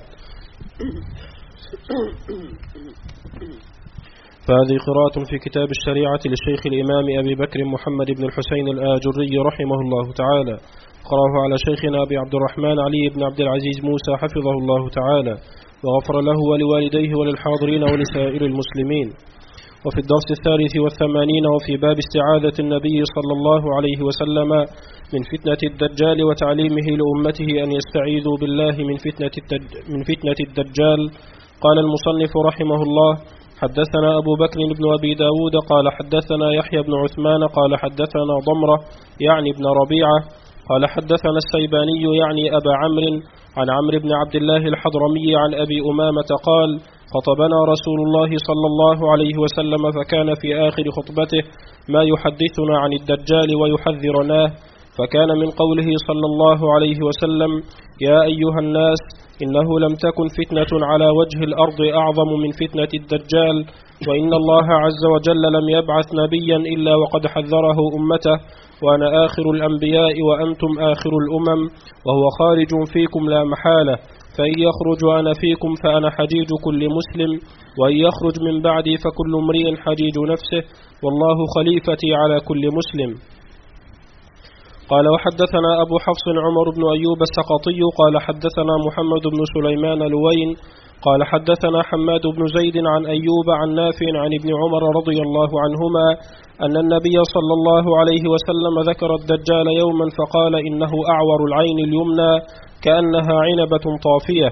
فهذه قراءة في كتاب الشريعة للشيخ الإمام أبي بكر محمد بن الحسين الآجري رحمه الله تعالى، قرأه على شيخنا أبي عبد الرحمن علي بن عبد العزيز موسى حفظه الله تعالى، وغفر له ولوالديه وللحاضرين ولسائر المسلمين. وفي الدرس 83 وفي باب استعاذة النبي صلى الله عليه وسلم من فتنة الدجال وتعليمه لأمته أن يستعيذوا بالله من فتنة الدجال، قال المصنف رحمه الله: حدثنا أبو بكر بن أبي داود قال حدثنا يحيى بن عثمان قال حدثنا ضمرة يعني ابن ربيعة قال حدثنا السيباني يعني أبا عمرو عن عمرو بن عبد الله الحضرمي عن أبي أمامة قال: خطبنا رسول الله صلى الله عليه وسلم فكان في آخر خطبته ما يحدثنا عن الدجال ويحذرناه، فكان من قوله صلى الله عليه وسلم: يا أيها الناس إنه لم تكن فتنة على وجه الأرض أعظم من فتنة الدجال، وإن الله عز وجل لم يبعث نبيا إلا وقد حذره أمته، وأنا آخر الأنبياء وأنتم آخر الأمم، وهو خارج فيكم لا محالة، فإن يخرج أنا فيكم فأنا حجيج كل مسلم، وإن يخرج من بعدي فكل امرئ حجيج نفسه، والله خليفتي على كل مسلم. قال: وحدثنا أبو حفص عمر بن أيوب السقطي قال حدثنا محمد بن سليمان لوين قال حدثنا حماد بن زيد عن أيوب عن نافع عن ابن عمر رضي الله عنهما أن النبي صلى الله عليه وسلم ذكر الدجال يوما فقال: إنه أعور العين اليمنى كأنها عنبة طافية.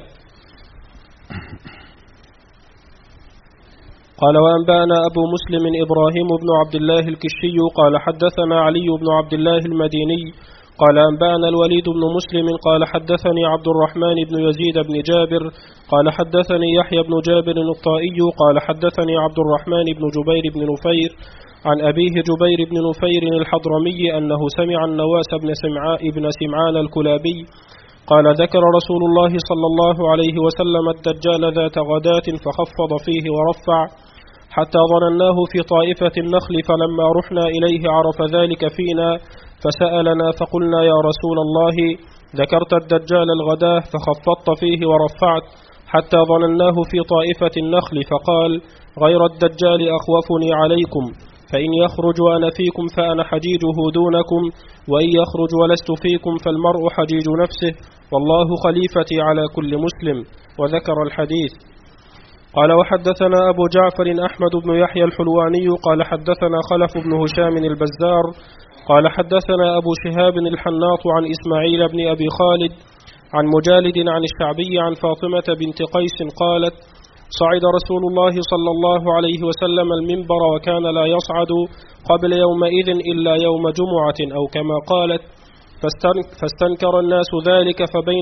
قال: وأنبأنا أبو مسلم إبراهيم بن عبد الله الكشي قال حدثنا علي بن عبد الله المديني قال أنبأنا الوليد بن مسلم قال حدثني عبد الرحمن بن يزيد بن جابر قال حدثني يحيى بن جابر الطائي قال حدثني عبد الرحمن بن جبير بن نفير عن أبيه جبير بن نفير الحضرمي أنه سمع النواس بن سمعان الكلابي قال: ذكر رسول الله صلى الله عليه وسلم الدجال ذات غداة فخفض فيه ورفع حتى ظنناه في طائفة النخل، فلما رحنا إليه عرف ذلك فينا فسألنا فقلنا: يا رسول الله، ذكرت الدجال الغداة فخفضت فيه ورفعت حتى ظنناه في طائفة النخل، فقال: غير الدجال أخوفني عليكم، فإن يخرج وأنا فيكم فأنا حجيجه دونكم، وإن يخرج ولست فيكم فالمرء حجيج نفسه، والله خليفتي على كل مسلم. وذكر الحديث. قال: وحدثنا أبو جعفر أحمد بن يحيى الحلواني قال حدثنا خلف بن هشام البزار قال حدثنا أبو شهاب الحناط عن إسماعيل بن أبي خالد عن مجالد عن الشعبي عن فاطمة بنت قيس قالت: صعد رسول الله صلى الله عليه وسلم المنبر وكان لا يصعد قبل يومئذ إلا يوم جمعة أو كما قالت، فاستنكر الناس ذلك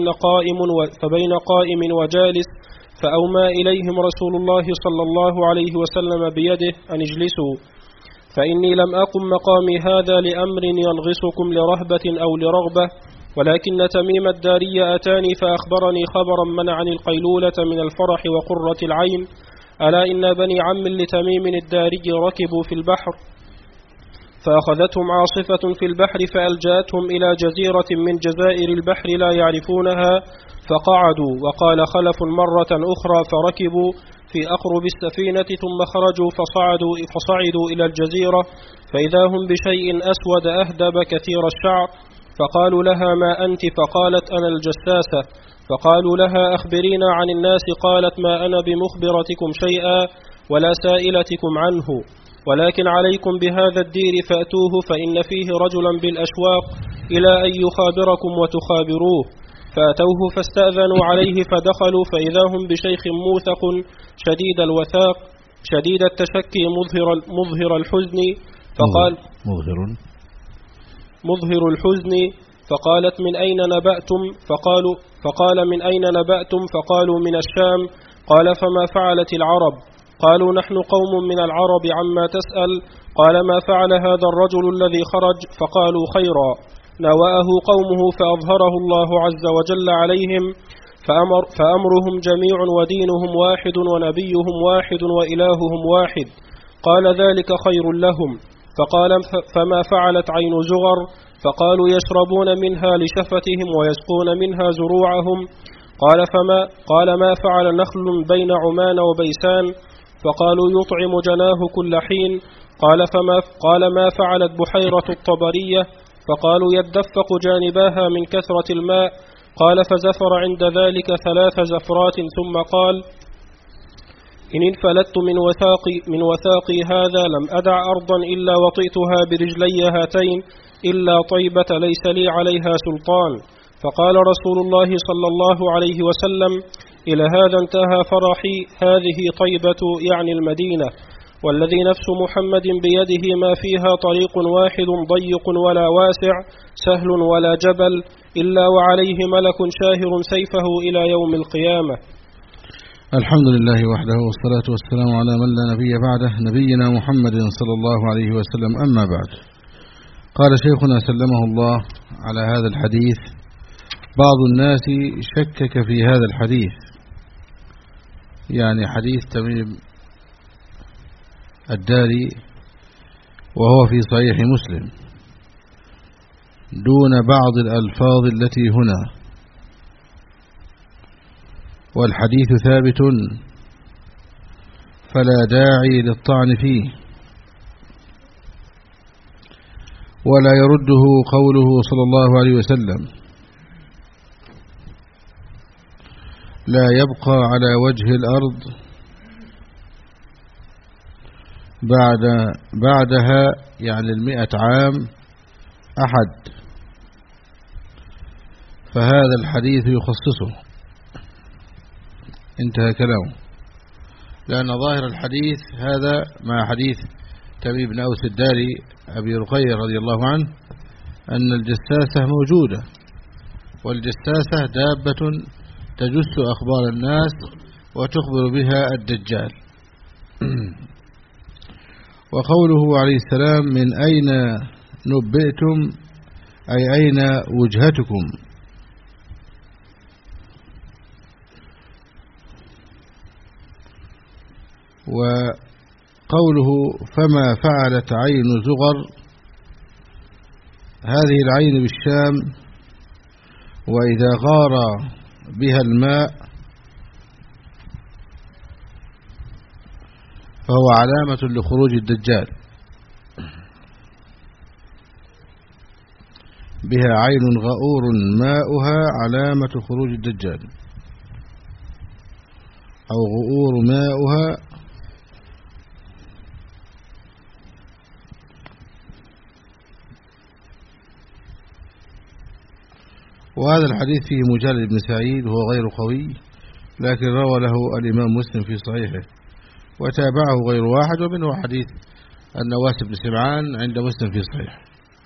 فبين قائم وجالس، فأومى إليهم رسول الله صلى الله عليه وسلم بيده أن اجلسوا، فإني لم أقم مقامي هذا لأمر ينغصكم لرهبة أو لرغبة، ولكن تميم الداري أتاني فأخبرني خبرا منعني القيلولة من الفرح وقرة العين، ألا إن بني عم لتميم الداري ركبوا في البحر فأخذتهم عاصفة في البحر فألجأتهم إلى جزيرة من جزائر البحر لا يعرفونها فقعدوا، وقال خلف مرة أخرى فركبوا في أقرب السفينة ثم خرجوا فصعدوا إلى الجزيرة فإذا هم بشيء أسود أهدب كثير الشعر، فقالوا لها: ما أنت؟ فقالت: أنا الجساسة. فقالوا لها: أخبرينا عن الناس. قالت: ما أنا بمخبرتكم شيئا ولا سائلتكم عنه، ولكن عليكم بهذا الدير فأتوه، فإن فيه رجلا بالأشواق إلى أن يخابركم وتخابروه. فأتوه فاستأذنوا عليه فدخلوا فإذا هم بشيخ موثق شديد الوثاق شديد التشكي مظهر الحزن، فقال: مظهر الحزن. فقالت: من أين نبأتم؟ فقال: من أين نبأتم؟ فقالوا: من الشام. قال: فما فعلت العرب؟ قالوا: نحن قوم من العرب، عما تسأل؟ قال: ما فعل هذا الرجل الذي خرج؟ فقالوا: خيرا. نوأه قومه فأظهره الله عز وجل عليهم، فأمرهم جميع ودينهم واحد ونبيهم واحد وإلههم واحد. قال: ذلك خير لهم. فقال: فما فعلت عين زغر؟ فقالوا: يشربون منها لشفتهم ويسقون منها زروعهم. قال: ما فعل نخل بين عمان وبيسان؟ فقالوا: يطعم جناه كل حين. قال: ما فعلت بحيرة الطبرية؟ فقالوا: يدفق جانباها من كثرة الماء. قال: فزفر عند ذلك 3 زفرات ثم قال: إن انفلت من وثاقي هذا لم أدع أرضا إلا وطئتها برجلي هاتين إلا طيبة ليس لي عليها سلطان. فقال رسول الله صلى الله عليه وسلم: إلى هذا انتهى فرحي، هذه طيبة يعني المدينة، والذي نفس محمد بيده ما فيها طريق واحد ضيق ولا واسع، سهل ولا جبل، إلا وعليه ملك شاهر سيفه إلى يوم القيامة. الحمد لله وحده والصلاة والسلام على من لا نبي بعده نبينا محمد صلى الله عليه وسلم. أما بعد، قال شيخنا سلمه الله على هذا الحديث: بعض الناس شكك في هذا الحديث، يعني حديث تميم الداري، وهو في صحيح مسلم دون بعض الألفاظ التي هنا، والحديث ثابت فلا داعي للطعن فيه، ولا يرده قوله صلى الله عليه وسلم: لا يبقى على وجه الأرض بعدها يعني 100 عام أحد، فهذا الحديث يخصصه. انتهى كلامه، لأن ظاهر الحديث هذا مع حديث تميم بن أوس الداري أبي رقية رضي الله عنه أن الجساسة موجودة، والجساسة دابة تجس أخبار الناس وتخبر بها الدجال. وقوله عليه السلام: من أين نبئتم، أي أين وجهتكم. وقوله: فما فعلت عين زغر، هذه العين بالشام، وإذا غار بها الماء فهو علامة لخروج الدجال. بها عين غؤور ماؤها علامة خروج الدجال، أو غؤور ماؤها. وهذا الحديث فيه مجالد بن سعيد وهو غير قوي، لكن روى له الإمام مسلم في صحيحه، وتابعه غير واحد، ومنه حديث النواس بن سمعان عند مسلم في صحيح.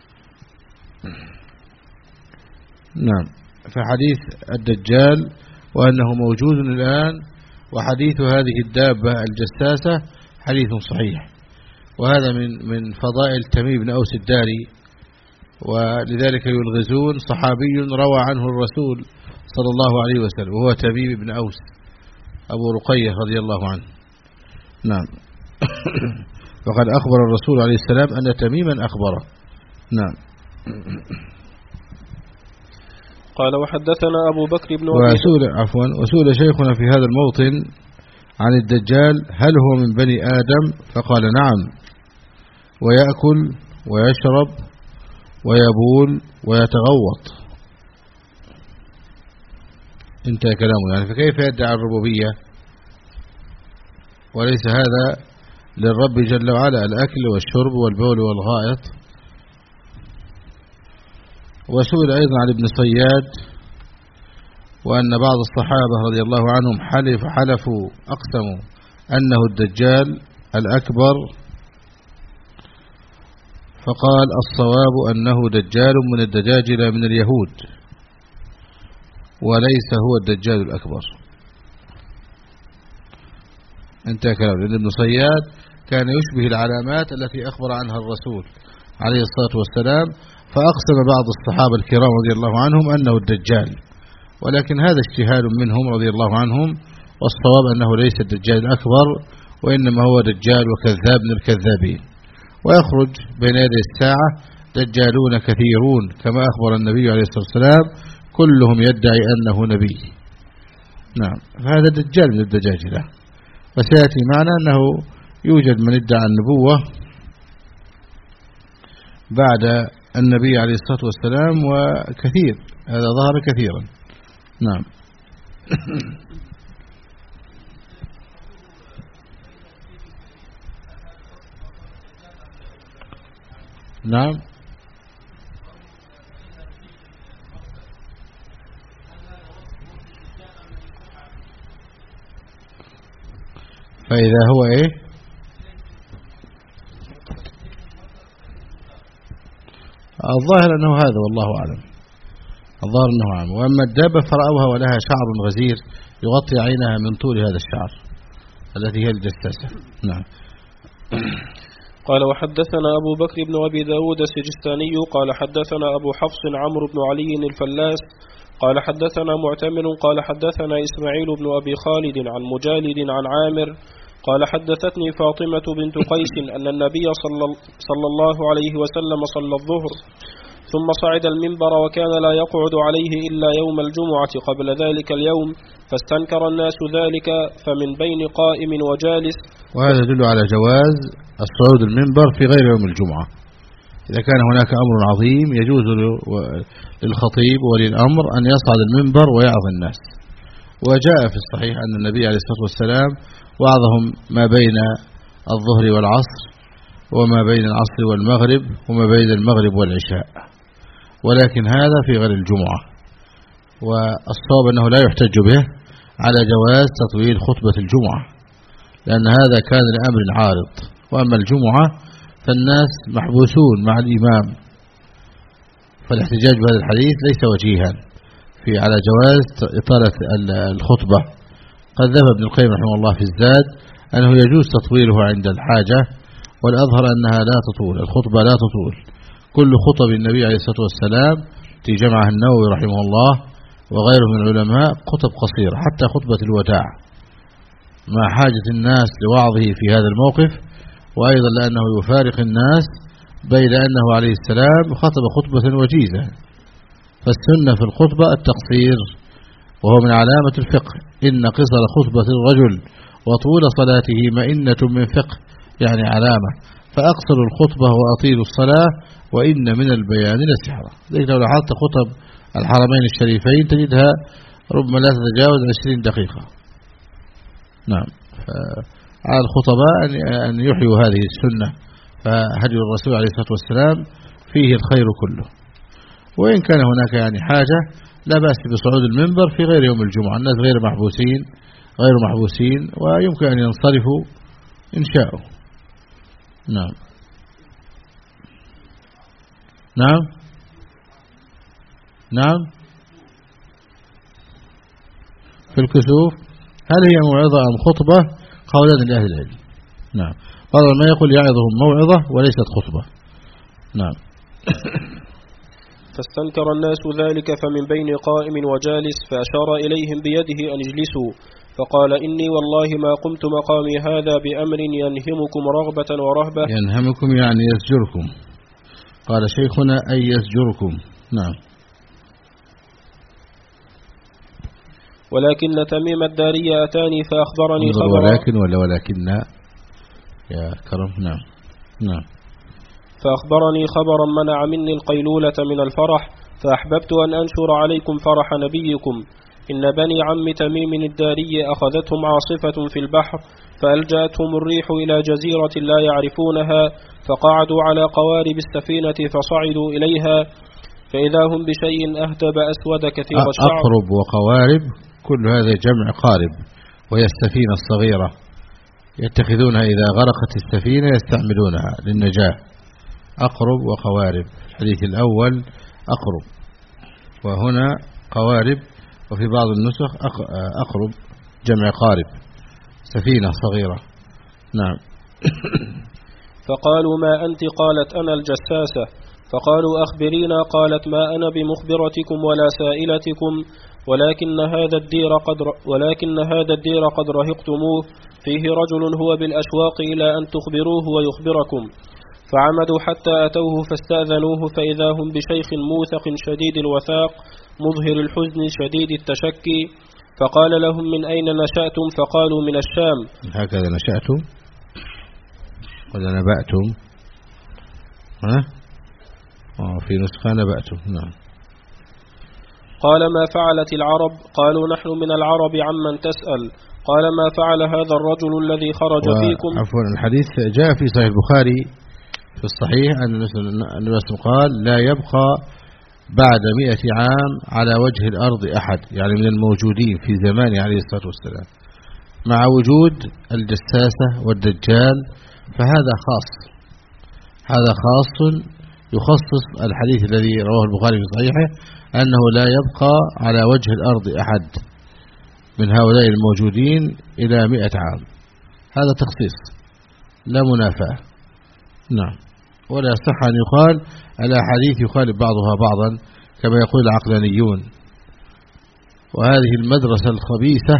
نعم. فحديث الدجال وأنه موجود الآن، وحديث هذه الدابة الجساسة حديث صحيح، وهذا من فضائل تميم بن أوس الداري، ولذلك يلغزون صحابي روى عنه الرسول صلى الله عليه وسلم، وهو تميم بن أوس أبو رقية رضي الله عنه. نعم. وقد أخبر الرسول عليه السلام أن تميما أخبره. نعم. قال: وحدثنا أبو بكر بن وسئل شيخنا في هذا الموطن عن الدجال: هل هو من بني آدم؟ فقال: نعم، ويأكل ويشرب ويبول ويتغوط. انتهى كلامه. يعني فكيف يدعي الربوبية وليس هذا للرب جل وعلا، الأكل والشرب والبول والغائط. وسئل أيضا عن ابن صياد، وأن بعض الصحابة رضي الله عنهم حلفوا أقسموا أنه الدجال الأكبر، فقال: الصواب أنه دجال من الدجاجلة من اليهود، وليس هو الدجال الأكبر. انتهى كلام. لأن ابن صياد كان يشبه العلامات التي أخبر عنها الرسول عليه الصلاة والسلام، فأقسم بعض الصحابة الكرام رضي الله عنهم أنه الدجال، ولكن هذا اجتهاد منهم رضي الله عنهم، والصواب أنه ليس الدجال الأكبر، وإنما هو دجال وكذاب من الكذابين. ويخرج بين يدي الساعة دجالون كثيرون، كما أخبر النبي عليه الصلاة والسلام: كلهم يدعي أنه نبي. نعم. فهذا دجال من الدجاجلة. وسيأتي معنا أنه يوجد من ادعى النبوة بعد النبي عليه الصلاة والسلام، وكثير، هذا ظهر كثيرا. نعم. نعم. فإذا هو إيه؟ الظاهر أنه هذا، والله أعلم. الظاهر أنه عام. وأما الدابة فرأوها ولها شعر غزير يغطي عينها من طول هذا الشعر التي هي الجساسة. نعم. قال وحدثنا أبو بكر بن أبي داود السجستاني قال حدثنا أبو حفص عمرو بن علي الفلاس قال حدثنا معتمر قال حدثنا إسماعيل بن أبي خالد عن مجالد عن عامر قال حدثتني فاطمة بنت قيس أن النبي صلى الله عليه وسلم صلى الظهر ثم صعد المنبر وكان لا يقعد عليه إلا يوم الجمعة قبل ذلك اليوم فاستنكر الناس ذلك فمن بين قائم وجالس. وهذا يدل على جواز الصعود المنبر في غير يوم الجمعة. إذا كان هناك أمر عظيم يجوز للخطيب وللأمر أن يصعد المنبر ويعظ الناس. وجاء في الصحيح أن النبي عليه الصلاة والسلام وعظهم ما بين الظهر والعصر وما بين العصر والمغرب وما بين المغرب والعشاء، ولكن هذا في غير الجمعة. والصواب أنه لا يحتج به على جواز تطويل خطبة الجمعة لأن هذا كان لأمر عارض. وأما الجمعة فالناس محبوسون مع الإمام، فالاحتجاج بهذا الحديث ليس وجيها على جواز إطالة الخطبة. قد ذهب ابن القيم رحمه الله في الزاد أنه يجوز تطويله عند الحاجة، والأظهر أنها لا تطول، الخطبة لا تطول. كل خطب النبي عليه الصلاة والسلام في جمعه النووي رحمه الله وغيره من العلماء خطب قصيرة، حتى خطبة الوداع مع حاجة الناس لوعظه في هذا الموقف، وأيضا لأنه يفارق الناس بين أنه عليه السلام خطب خطبة وجيزة. فالسنة في الخطبة التقصير، وهو من علامة الفقه. إن قصر خطبة الرجل وطول صلاته مئنة من فقه، يعني علامة. فأقصر الخطبة وأطيل الصلاة وإن من البيان لسحرة. لذلك لو لاحظت خطب الحرمين الشريفين تجدها ربما لا تتجاوز 20 دقيقة. نعم. على الخطباء أن يحيوا هذه السنة، فهدي الرسول عليه الصلاة والسلام فيه الخير كله. وإن كان هناك يعني حاجة لا بأس بصعود المنبر في غير يوم الجمعة، الناس غير محبوسين ويمكن أن ينصرفوا إن شاءوا. نعم. نعم. نعم. في الكسوف هل هي موعظة أم خطبة؟ قولان لأهل العلم. نعم. بعض ما يقول يعظهم موعظة وليست خطبة. نعم. فاستنكر الناس ذلك فمن بين قائم وجالس فأشار إليهم بيده أن اجلسوا، فقال إني والله ما قمت مقامي هذا بأمر ينهمكم رغبة ورهبة. ينهمكم يعني يزجركم، قال شيخنا أي يزجركم. نعم. ولكن تميم الداري أتاني فأخبرني خبرا. ولكن يا كرم. نعم. نعم. فأخبرني خبرا منع مني القيلولة من الفرح، فأحببت أن أنشر عليكم فرح نبيكم. إن بني عم تميم الداري أخذتهم عاصفة في البحر، فألجأتهم الريح إلى جزيرة لا يعرفونها، فقعدوا على قوارب السفينة فصعدوا إليها، فإذا هم بشيء أهتب أسود كثير الشعر. أقرب وقوارب كل هذا جمع قارب، وهي السفينة الصغيرة يتخذونها إذا غرقت السفينة يستعملونها للنجاة. أقرب وقوارب، الحديث الأول أقرب وهنا قوارب، وفي بعض النسخ أقرب جمع قارب، سفينة صغيرة. نعم. فقالوا ما أنت؟ قالت أنا الجساسة. فقالوا أخبرينا. قالت ما أنا بمخبرتكم ولا سائلتكم، ولكن هذا الدير قد رهقتموه، فيه رجل هو بالأشواق إلى أن تخبروه ويخبركم. فعمدوا حتى أتوه فاستأذنوه، فإذا هم بشيخ موثق شديد الوثاق مظهر الحزن شديد التشكي. فقال لهم من أين نشأتم؟ فقالوا من الشام. هكذا نشأتم ولا نبأتم؟ في نسخة نبأتم. نعم. قال ما فعلت العرب؟ قالوا نحن من العرب عمن تسأل. قال ما فعل هذا الرجل الذي خرج فيكم؟ عفوا، الحديث جاء في صحيح البخاري في الصحيح أن النبي قال لا يبقى بعد 100 عام على وجه الأرض أحد، يعني من الموجودين في زمانه عليه الصلاة والسلام، مع وجود الجساسة والدجال، فهذا خاص، هذا خاص يخصص الحديث الذي رواه البخاري في صحيحه أنه لا يبقى على وجه الأرض أحد من هؤلاء الموجودين إلى 100 عام. هذا تخصيص لا منافاة. نعم. ولا يصح أن يقال الأحاديث يخالف بعضها بعضا كما يقول العقلانيون. وهذه المدرسة الخبيثة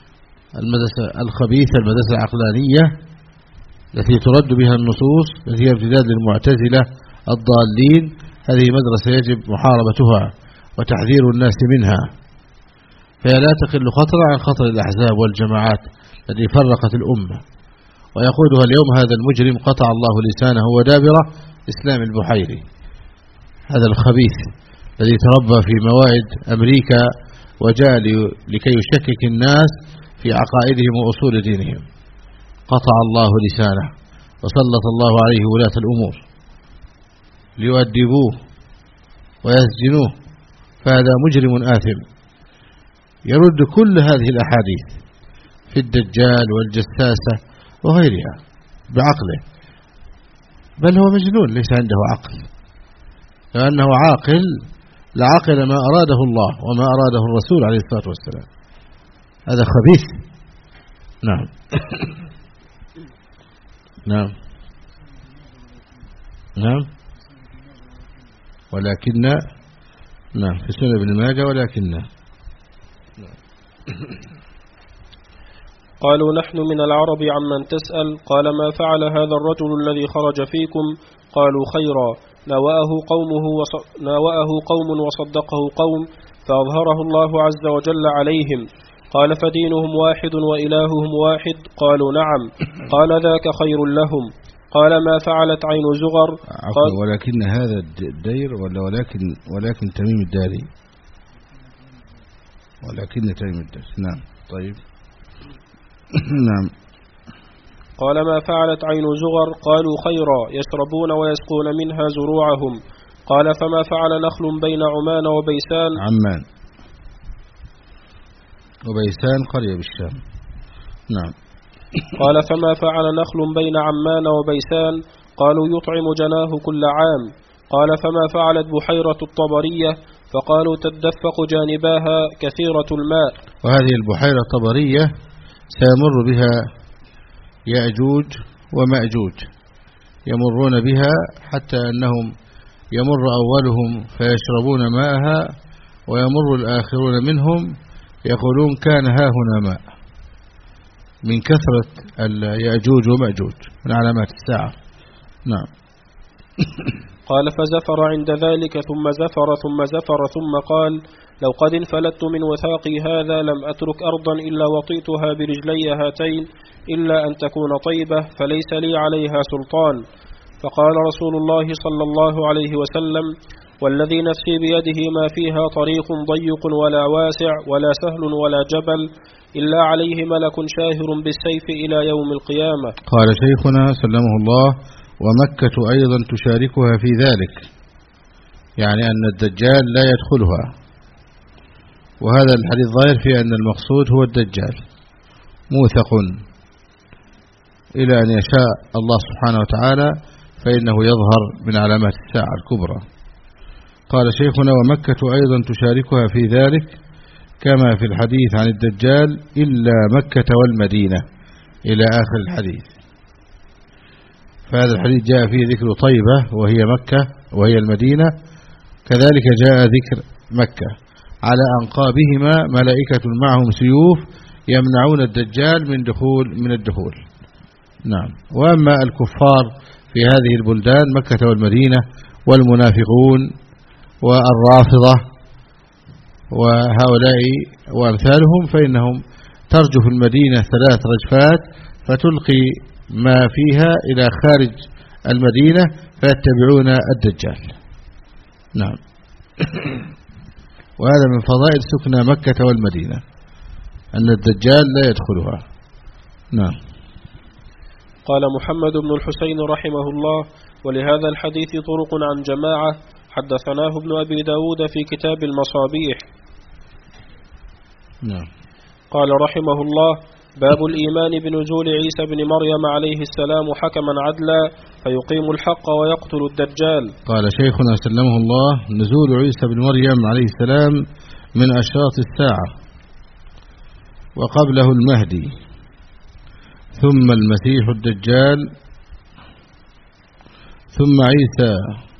المدرسة العقلانية التي ترد بها النصوص، التي هي امتداد للمعتزلة الضالين، هذه مدرسة يجب محاربتها وتحذير الناس منها، فهي لا تقل خطرا عن خطر الأحزاب والجماعات التي فرقت الأمة. ويقولها اليوم هذا المجرم قطع الله لسانه ودابره إسلام البحيري، هذا الخبيث الذي تربى في موائد أمريكا وجاء لكي يشكك الناس في عقائدهم وأصول دينهم. قطع الله لسانه وسلط الله عليه ولاة الأمور ليؤدبوه ويسجنوه، فهذا مجرم آثم يرد كل هذه الأحاديث في الدجال والجساسة وغيرها بعقله، بل هو مجنون ليس عنده عقل. لو أنه عاقل لعقل ما أراده الله وما أراده الرسول عليه الصلاة والسلام. هذا خبيث. نعم. نعم. نعم. ولكن نعم في سنة ابن ماجه ولكن قالوا نحن من العرب عمن تسأل. قال ما فعل هذا الرجل الذي خرج فيكم؟ قالوا خيرا، ناوأه قوم وصدقه قوم فأظهره الله عز وجل عليهم. قال فدينهم واحد وإلههم واحد؟ قالوا نعم. قال ذاك خير لهم. قال ما فعلت عين زغر؟ قال ولكن هذا الدير ولكن تميم الداري، ولكن تميم الداري. نعم. طيب. نعم. قال ما فعلت عين زغر؟ قالوا خيرا، يشربون ويسقون منها زروعهم. قال فما فعل نخل بين عمان وبيسان؟ عمان وبيسان قرية بالشام. نعم. قال فما فعل نخل بين عمان وبيسان؟ قالوا يطعم جناه كل عام. قال فما فعلت بحيرة الطبرية؟ فقالوا تدفق جانباها كثيرة الماء. وهذه البحيرة الطبرية سيمر بها يأجوج ومأجوج، يمرون بها حتى أنهم يمر أولهم فيشربون ماءها ويمر الآخرون منهم يقولون كان ها هنا ماء، من كثرة يأجوج ومأجوج من علامات الساعة. نعم. قال فزفر عند ذلك ثم زفر ثم قال لو قد انفلت من وثاقي هذا لم أترك أرضا إلا وطئتها برجلي هاتين إلا أن تكون طيبة فليس لي عليها سلطان. فقال رسول الله صلى الله عليه وسلم والذي نفسي بيده ما فيها طريق ضيق ولا واسع ولا سهل ولا جبل إلا عليه ملك شاهر بالسيف إلى يوم القيامة. قال شيخنا سلمه الله ومكة أيضا تشاركها في ذلك، يعني أن الدجال لا يدخلها، وهذا الحديث ظاهر في أن المقصود هو الدجال موثق إلى أن يشاء الله سبحانه وتعالى فإنه يظهر من علامات الساعة الكبرى. قال شيخنا ومكة أيضا تشاركها في ذلك كما في الحديث عن الدجال إلا مكة والمدينة إلى آخر الحديث. فهذا الحديث جاء فيه ذكر طيبة وهي مكة وهي المدينة، كذلك جاء ذكر مكة على أنقابهما ملائكة معهم سيوف يمنعون الدجال من الدخول. نعم. وأما الكفار في هذه البلدان مكة والمدينة والمنافقون والرافضة وهؤلاء وأمثالهم فإنهم ترجف المدينة 3 رجفات فتلقي ما فيها إلى خارج المدينة فيتبعون الدجال. نعم. وهذا من فضائل سكن مكة والمدينة أن الدجال لا يدخلها. نعم. قال محمد بن الحسين رحمه الله ولهذا الحديث طرق عن جماعة حدثناه ابن أبي داود في كتاب المصابيح. نعم. قال رحمه الله باب الإيمان بنزول عيسى بن مريم عليه السلام حكما عدلا فيقيم الحق ويقتل الدجال. قال شيخنا سلمه الله: نزول عيسى بن مريم عليه السلام من أشراط الساعة، وقبله المهدي، ثم المسيح الدجال، ثم عيسى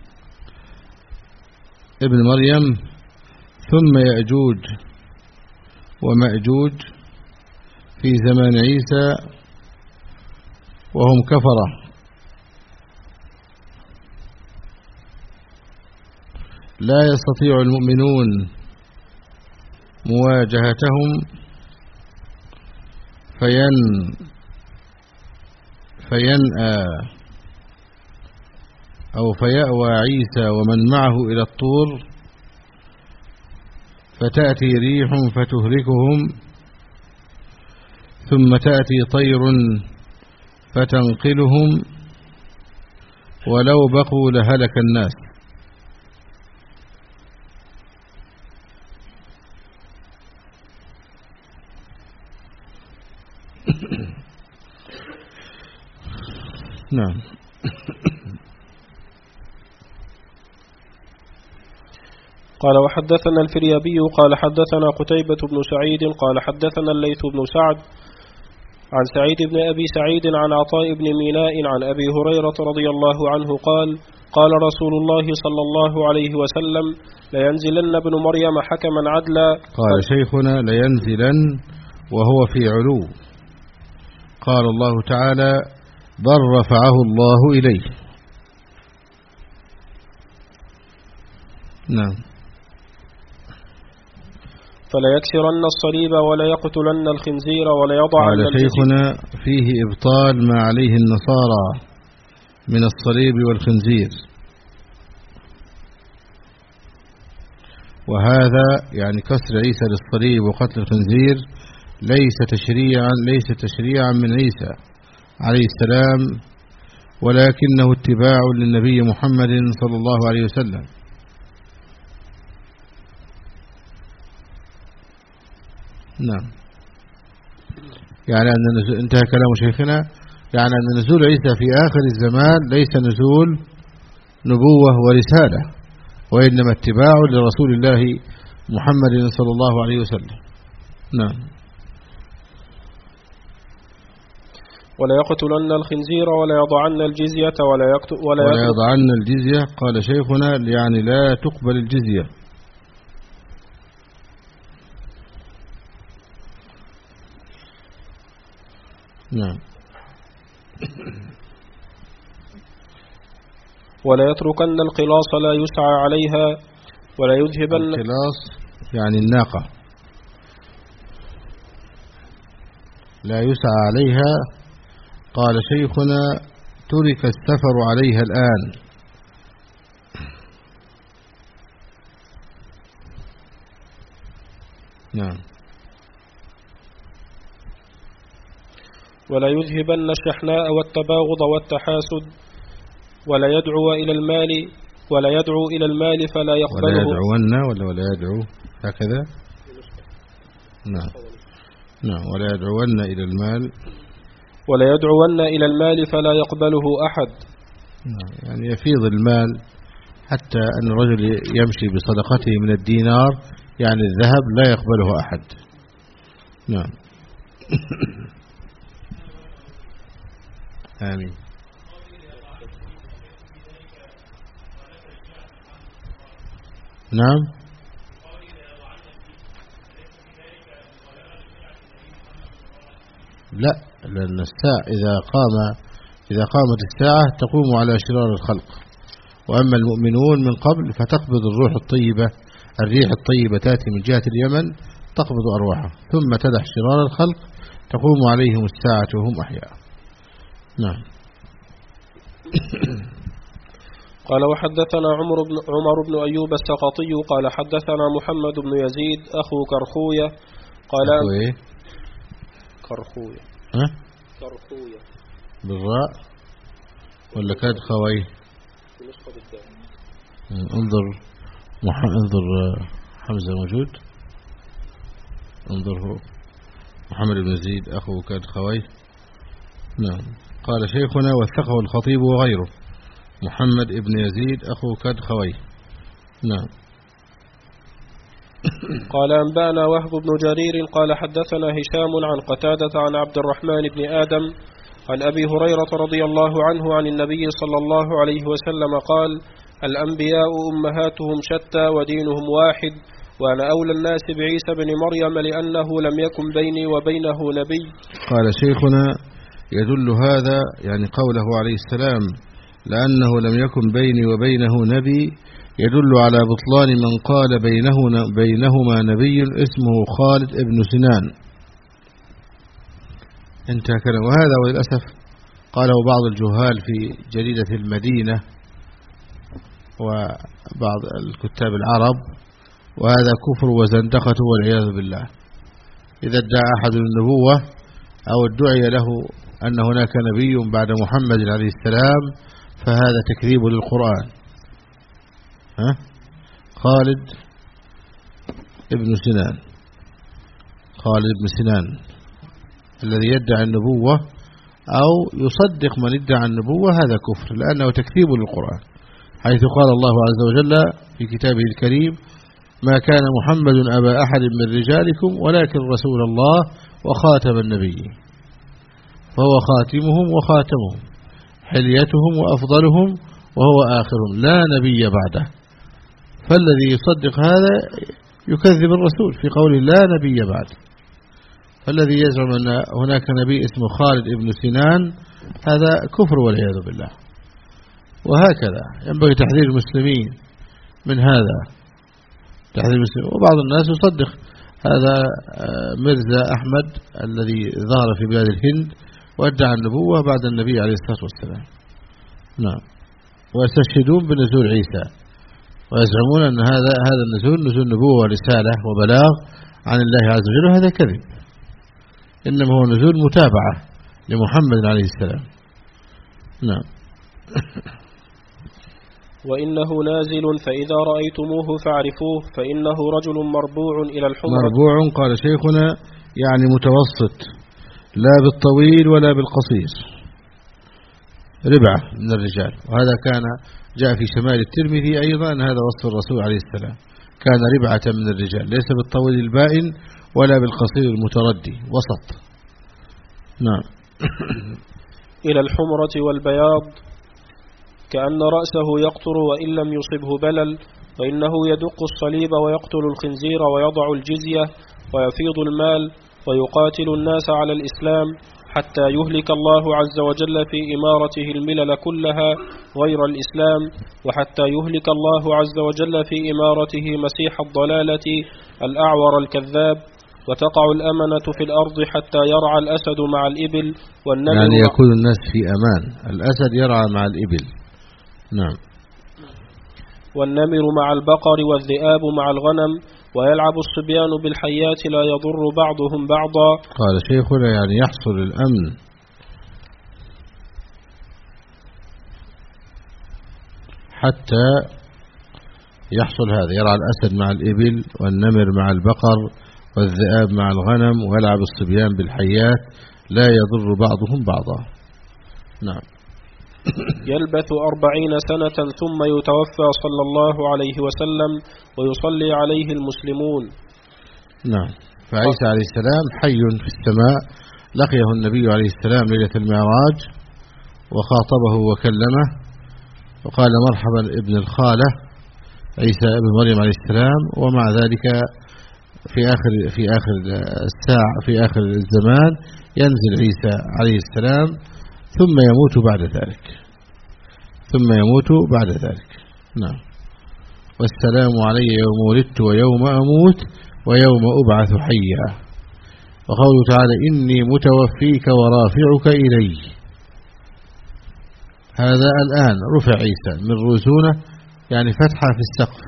ابن مريم، ثم يأجوج ومأجوج في زمان عيسى وهم كفرة لا يستطيع المؤمنون مواجهتهم فينأى أو فيأوى عيسى ومن معه إلى الطور، فتأتي ريح فتهلكهم، ثم تأتي طير فتنقلهم، ولو بقوا لهلك الناس. نعم. قال وحدثنا الفريابي قال حدثنا قتيبة بن سعيد قال حدثنا الليث بن سعد عن سعيد بن أبي سعيد عن عطاء بن ميناء عن أبي هريرة رضي الله عنه قال: قال رسول الله صلى الله عليه وسلم: لينزلن ابن مريم حكما عدلا. قال شيخنا: لينزلن وهو في علو. قال الله تعالى: بل رفعه الله إليه. نعم. فليكسرن الصليب وليقتلن الخنزير وليضعن قال شيخنا: فيه إبطال ما عليه النصارى من الصليب والخنزير، وهذا يعني كسر عيسى للصليب وقتل الخنزير ليس تشريعا من عيسى عليه السلام، ولكنه اتباع للنبي محمد صلى الله عليه وسلم. نعم. يعني أن انتهى كلام شيخنا، يعني أن نزول عيسى في آخر الزمان ليس نزول نبوة ورسالة، وإنما اتباع لرسول الله محمد صلى الله عليه وسلم. نعم. وليقتلن الخنزير وليضعن الجزية وليضعن الجزية. قال شيخنا: يعني لا تقبل الجزية. نعم. وليتركن القلاص لا يسعى عليها ولا يذهبن. القلاص يعني الناقة، لا يسعى عليها. قال شيخنا: ترك السفر عليها الآن. نعم. ولا يذهبن الشحناء والتباغض والتحاسد ولا يدعو إلى المال فلا يقبله. ولا يدعو هكذا. نعم. ولا يدعون إلى المال. ولا يدعون إلى المال فلا يقبله أحد. يعني يفيض المال حتى أن الرجل يمشي بصدقته من الدينار، يعني الذهب، لا يقبله أحد. نعم. آمين. نعم. لا، لأن الساعة إذا قامت الساعة تقوم على شرار الخلق، وأما المؤمنون من قبل فتقبض الريح الطيبة تأتي من جهة اليمن تقبض أرواحه، ثم تدح شرار الخلق تقوم عليهم الساعة وهم أحياء. نعم. قال وحدثنا عمر بن أيوب السقطي قال حدثنا محمد بن يزيد أخو كرخوية قال كرخوية بالراء ولا كاد خوي؟ انظر حمزة موجود، انظره محمد بن يزيد أخو كاد خوي. نعم. قال شيخنا وثقه الخطيب وغيره محمد ابن يزيد أخو كدخويه. نعم. قال أنبأنا وهب بن جرير قال حدثنا هشام عن قتادة عن عبد الرحمن بن آدم عن أبي هريرة رضي الله عنه عن النبي صلى الله عليه وسلم قال: الأنبياء أمهاتهم شتى ودينهم واحد، وأنا أولى الناس بعيسى بن مريم لأنه لم يكن بيني وبينه نبي. قال شيخنا يدل هذا يعني قوله عليه السلام لأنه لم يكن بيني وبينه نبي يدل على بطلان من قال بينهما نبي اسمه خالد ابن سنان. انتهى كلام. وهذا وللأسف قاله بعض الجهال في جريدة المدينة وبعض الكتاب العرب، وهذا كفر وزندقة والعياذ بالله. إذا ادعى أحد النبوة أو ادعي له أن هناك نبي بعد محمد عليه السلام فهذا تكذيب للقرآن. خالد ابن سنان، خالد ابن سنان الذي يدعي النبوة أو يصدق من ادعى النبوة هذا كفر، لأنه تكذيب للقرآن، حيث قال الله عز وجل في كتابه الكريم: ما كان محمد أبا أحد من رجالكم ولكن رسول الله وخاتم النبيين. فهو خاتمهم وخاتمهم، حليتهم وأفضلهم، وهو آخرهم، لا نبي بعده. فالذي يصدق هذا يكذب الرسول في قوله لا نبي بعده. فالذي يزعم أن هناك نبي اسمه خالد ابن سنان هذا كفر والعياذ بالله. وهكذا ينبغي تحذير المسلمين من هذا، تحذير المسلمين. وبعض الناس يصدق هذا مرزا أحمد الذي ظهر في بلاد الهند وادعى النبوة بعد النبي عليه الصلاة والسلام. نعم. ويستشهدون بنزول عيسى ويزعمون أن هذا النزول نزول نبوة ورسالة وبلاغ عن الله عز وجل، وهذا كذب. إنما هو نزول متابعة لمحمد عليه السلام. نعم. وإنه نازل فإذا رأيتموه فاعرفوه فإنه رجل مربوع إلى الحمرة. مربوع قال شيخنا يعني متوسط، لا بالطويل ولا بالقصير، ربعة من الرجال. وهذا كان جاء في شمال الترمذي أيضا أن هذا وصف الرسول عليه السلام، كان ربعة من الرجال، ليس بالطويل البائن ولا بالقصير المتردي، وسط. نعم. إلى الحمرة والبياض كأن رأسه يقطر وإن لم يصبه بلل، وإنه يدق الصليب ويقتل الخنزير ويضع الجزية ويفيض المال ويقاتل الناس على الإسلام حتى يهلك الله عز وجل في إمارته الملل كلها غير الإسلام، وحتى يهلك الله عز وجل في إمارته مسيح الضلالة الأعور الكذاب، وتقع الأمنة في الأرض حتى يرعى الأسد مع الإبل والنمر، يعني يكون الناس في أمان، الأسد يرعى مع الإبل. نعم. والنمر مع البقر والذئاب مع الغنم، ويلعب الصبيان بالحيات لا يضر بعضهم بعضا. قال شيخنا يعني يحصل الأمن حتى يحصل هذا، يرعى الأسد مع الإبل والنمر مع البقر والذئاب مع الغنم، ويلعب الصبيان بالحيات لا يضر بعضهم بعضا. نعم. يلبث 40 سنة ثم يتوفى صلى الله عليه وسلم ويصلي عليه المسلمون. نعم. فعيسى عليه السلام حي في السماء، لقيه النبي عليه السلام ليلة المعراج وخاطبه وكلمه وقال مرحبا ابن الخالة عيسى ابن مريم عليه السلام. ومع ذلك في آخر الساعة في آخر الزمان ينزل عيسى عليه السلام ثم يموت بعد ذلك. نعم. والسلام علي يوم ولدت ويوم أموت ويوم أبعث حيا. وقوله تعالى إني متوفيك ورافعك إلي، هذا الآن رفع عيسى من رزونة، يعني فتحة في السقف،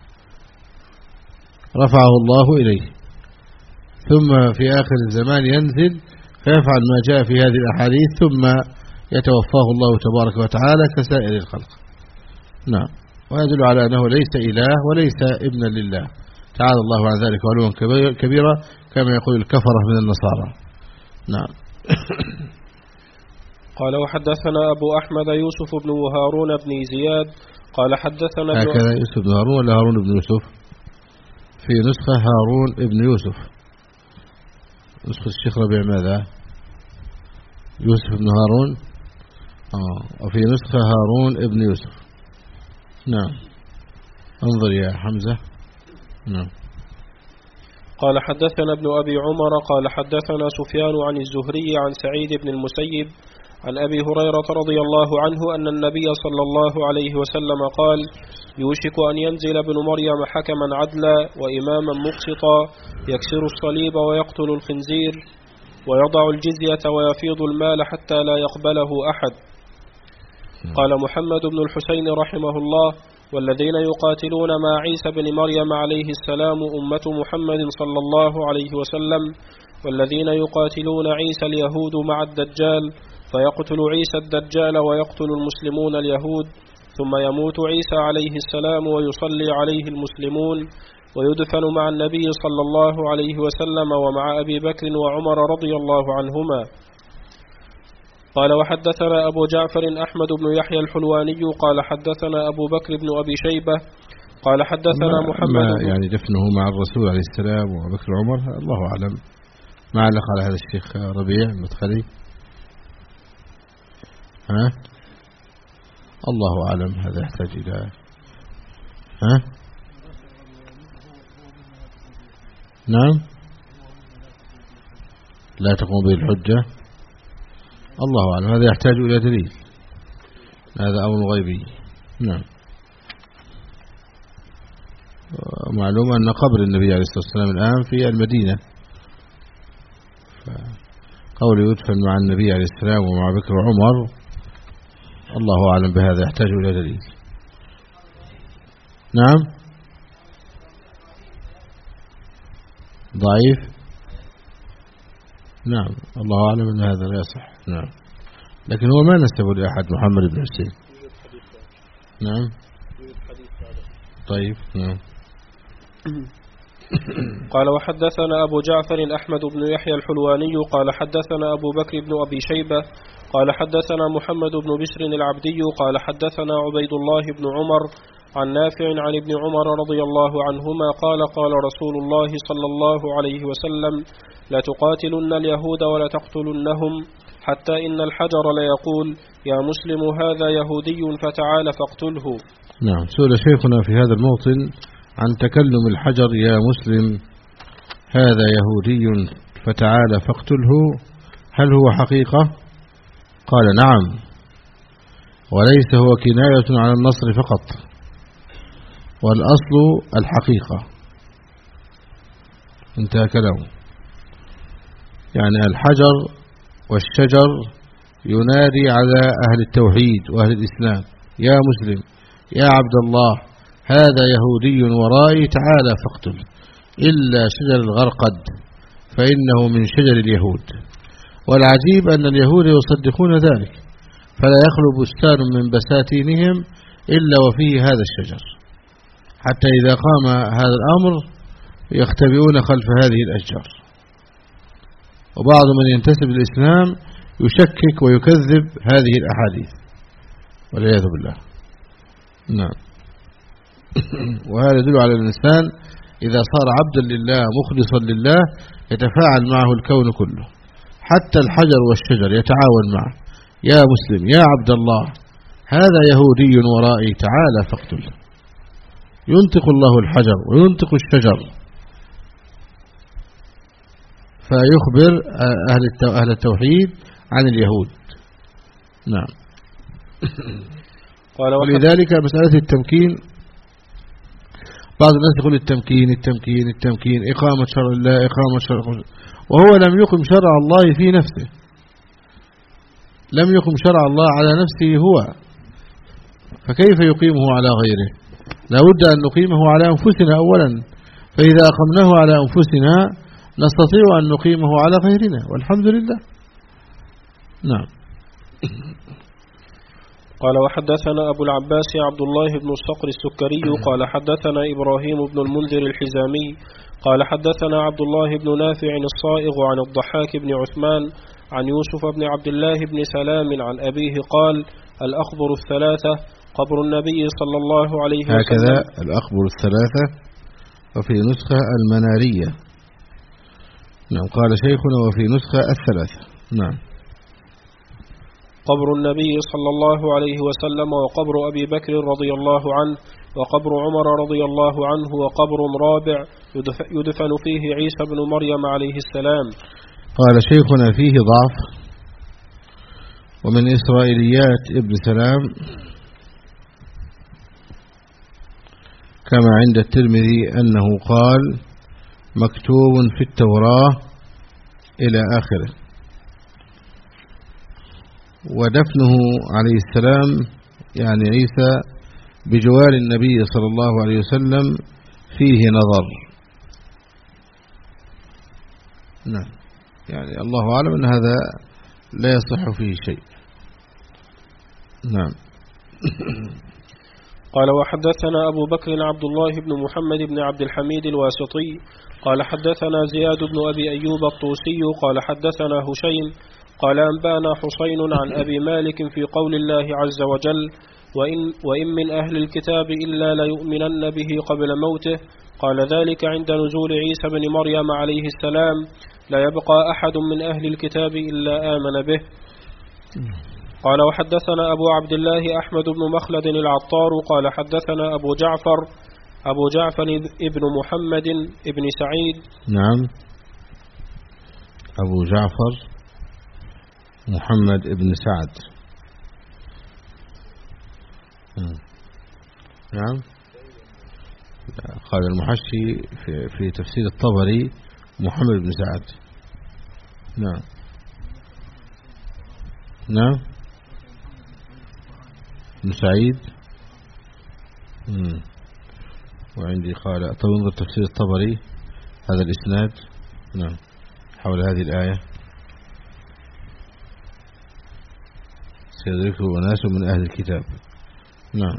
رفعه الله إليه، ثم في آخر الزمان ينزل فيفعل ما جاء في هذه الأحاديث، ثم يتوفاه الله تبارك وتعالى كسائر الخلق. نعم. ويدل على أنه ليس إله وليس ابنا لله، تعالى الله عن ذلك علوا كبيرا كما يقول الكفرة من النصارى. نعم. قال وحدثنا أبو أحمد يوسف بن هارون بن زياد قال حدثنا هكذا يوسف بن هارون ولا هارون بن يوسف؟ في نسخة هارون بن يوسف، نسخة الشيخ ربيع ماذا؟ يوسف بن هارون، وفي نسخة هارون بن يوسف. نعم، انظر يا حمزة. نعم. قال حدثنا ابن أبي عمر قال حدثنا سفيان عن الزهري عن سعيد بن المسيب عن أبي هريرة رضي الله عنه أن النبي صلى الله عليه وسلم قال يوشك أن ينزل ابن مريم حكما عدلا وإماما مقسطا يكسر الصليب ويقتل الخنزير ويضع الجزية ويفيض المال حتى لا يقبله أحد. قال محمد بن الحسين رحمه الله والذين يقاتلون مع عيسى بن مريم عليه السلام أمة محمد صلى الله عليه وسلم، والذين يقاتلون عيسى اليهود مع الدجال، فيقتل عيسى الدجال ويقتل المسلمون اليهود، ثم يموت عيسى عليه السلام ويصلي عليه المسلمون ويدفن مع النبي صلى الله عليه وسلم ومع أبي بكر وعمر رضي الله عنهما. قال وحدثنا أبو جعفر أحمد بن يحيى الحلواني قال حدثنا أبو بكر بن أبي شيبة قال حدثنا محمد يعني دفنه مع الرسول عليه السلام وأبو بكر وعمر الله أعلم. ما علق على هذا الشيخ ربيع المدخلي؟ الله أعلم، هذا يحتاج إلى نعم، لا تقوم به الحجة، الله أعلم، هذا يحتاج إلى دليل، هذا أمر غيبي. نعم. معلوم أن قبر النبي عليه الصلاة والسلام الآن في المدينة، قوله يدفن مع النبي عليه السلام ومع بكر وعمر الله أعلم بهذا، يحتاج إلى دليل. نعم، ضعيف. نعم، الله أعلم أن هذا لا يصح. نعم، لكن هو ما نسبه لأحد محمد بن حسين. نعم، طيب. نعم. قال وحدثنا أبو جعفر أحمد بن يحيى الحلواني قال حدثنا أبو بكر بن أبي شيبة قال حدثنا محمد بن بشر العبدي قال حدثنا عبيد الله بن عمر عن نافع عن ابن عمر رضي الله عنهما قال قال رسول الله صلى الله عليه وسلم لا تقاتلن اليهود ولا تقتلنهم حتى إن الحجر ليقول يا مسلم هذا يهودي فتعال فاقتله. نعم، سئل شيخنا في هذا الموطن عن تكلم الحجر يا مسلم هذا يهودي فتعال فاقتله، هل هو حقيقة؟ قال نعم، وليس هو كناية على النصر فقط، والأصل الحقيقة. انتهى كلامه. يعني الحجر والشجر ينادي على أهل التوحيد وأهل الإسلام يا مسلم يا عبد الله هذا يهودي ورائي تعالى فاقتل، إلا شجر الغرقد فإنه من شجر اليهود. والعجيب أن اليهود يصدقون ذلك، فلا يخلو بستان من بساتينهم إلا وفيه هذا الشجر، حتى إذا قام هذا الأمر يختبئون خلف هذه الأشجار. وبعض من ينتسب للإسلام يشكك ويكذب هذه الأحاديث والعياذ بالله. نعم. وهذا يدل على الإنسان إذا صار عبدا لله مخلصا لله يتفاعل معه الكون كله، حتى الحجر والشجر يتعاون معه. يا مسلم يا عبد الله هذا يهودي ورائي تعالى فاقتله. ينطق الله الحجر وينطق الشجر، فيخبر أهل التوحيد عن اليهود. نعم. ولذلك مسألة التمكين، بعض الناس يقول التمكين التمكين التمكين إقامة شرع الله إقامة شرع، وهو لم يقم شرع الله في نفسه، لم يقم شرع الله على نفسه هو، فكيف يقيمه على غيره؟ لا بد أن نقيمه على أنفسنا أولا، فإذا أقمناه على أنفسنا نستطيع أن نقيمه على غيرنا، والحمد لله. نعم. قال وحدثنا أبو العباس عبد الله بن الصقر السكري قال حدثنا إبراهيم بن المنذر الحزامي قال حدثنا عبد الله بن نافع الصائغ عن الضحاك بن عثمان عن يوسف بن عبد الله بن سلام عن أبيه قال: الأخبر الثلاثة قبر النبي صلى الله عليه وسلم. هكذا الأخبر الثلاثة، وفي نسخة المنارية. نعم، قال شيخنا وفي نسخة الثلاثة. نعم. قبر النبي صلى الله عليه وسلم، وقبر أبي بكر رضي الله عنه، وقبر عمر رضي الله عنه، وقبر رابع يدفن فيه عيسى بن مريم عليه السلام. قال شيخنا فيه ضعف، ومن إسرائيليات ابن سلام كما عند الترمذي أنه قال: مكتوب في التوراة إلى آخره. ودفنه عليه السلام يعني عيسى بجوار النبي صلى الله عليه وسلم فيه نظر. نعم، يعني الله أعلم أن هذا لا يصح فيه شيء. نعم. قال: وحدثنا أبو بكر عبد الله بن محمد بن عبد الحميد الواسطي قال حدثنا زياد بن أبي أيوب الطوسي قال حدثنا هشيم قال أنبانا حسين عن أبي مالك في قول الله عز وجل: وإن من أهل الكتاب إلا ليؤمنن به قبل موته. قال ذلك عند نزول عيسى بن مريم عليه السلام: لا يبقى أحد من أهل الكتاب إلا آمن به. قال: وحدثنا أبو عبد الله أحمد بن مخلد العطار قال حدثنا أبو جعفر ابن محمد ابن سعيد. نعم، أبو جعفر محمد ابن سعد. نعم، قال المحشي في تفسير الطبري محمد بن سعد. نعم. نعم، بن سعيد. وعندي قال طب انظر تفسير الطبري هذا الإسناد. نعم، حول هذه الآية: سيدركه أناس من أهل الكتاب. نعم.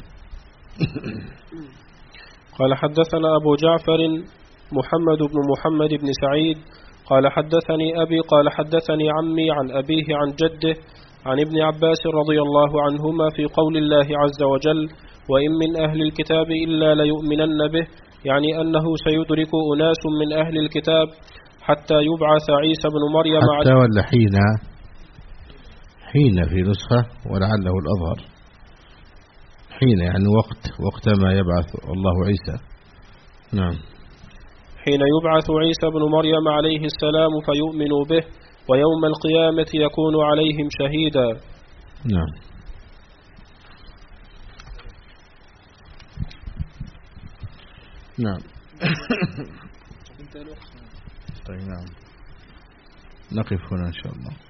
قال حدثنا أبو جعفر محمد بن محمد بن سعيد قال حدثني أبي قال حدثني عمي عن أبيه عن جده عن ابن عباس رضي الله عنهما في قول الله عز وجل: وإن من أهل الكتاب إلا ليؤمنن به، يعني أنه سيدرك أناس من أهل الكتاب حتى يبعث عيسى بن مريم. حتى ولا حين في نسخة ولعله الأظهر حين، يعني وقت ما يبعث الله عيسى. نعم، حين يبعث عيسى بن مريم عليه السلام فيؤمنوا به، ويوم القيامة يكون عليهم شهيدا. نعم. نعم. طيب، نعم، نقف هنا إن شاء الله.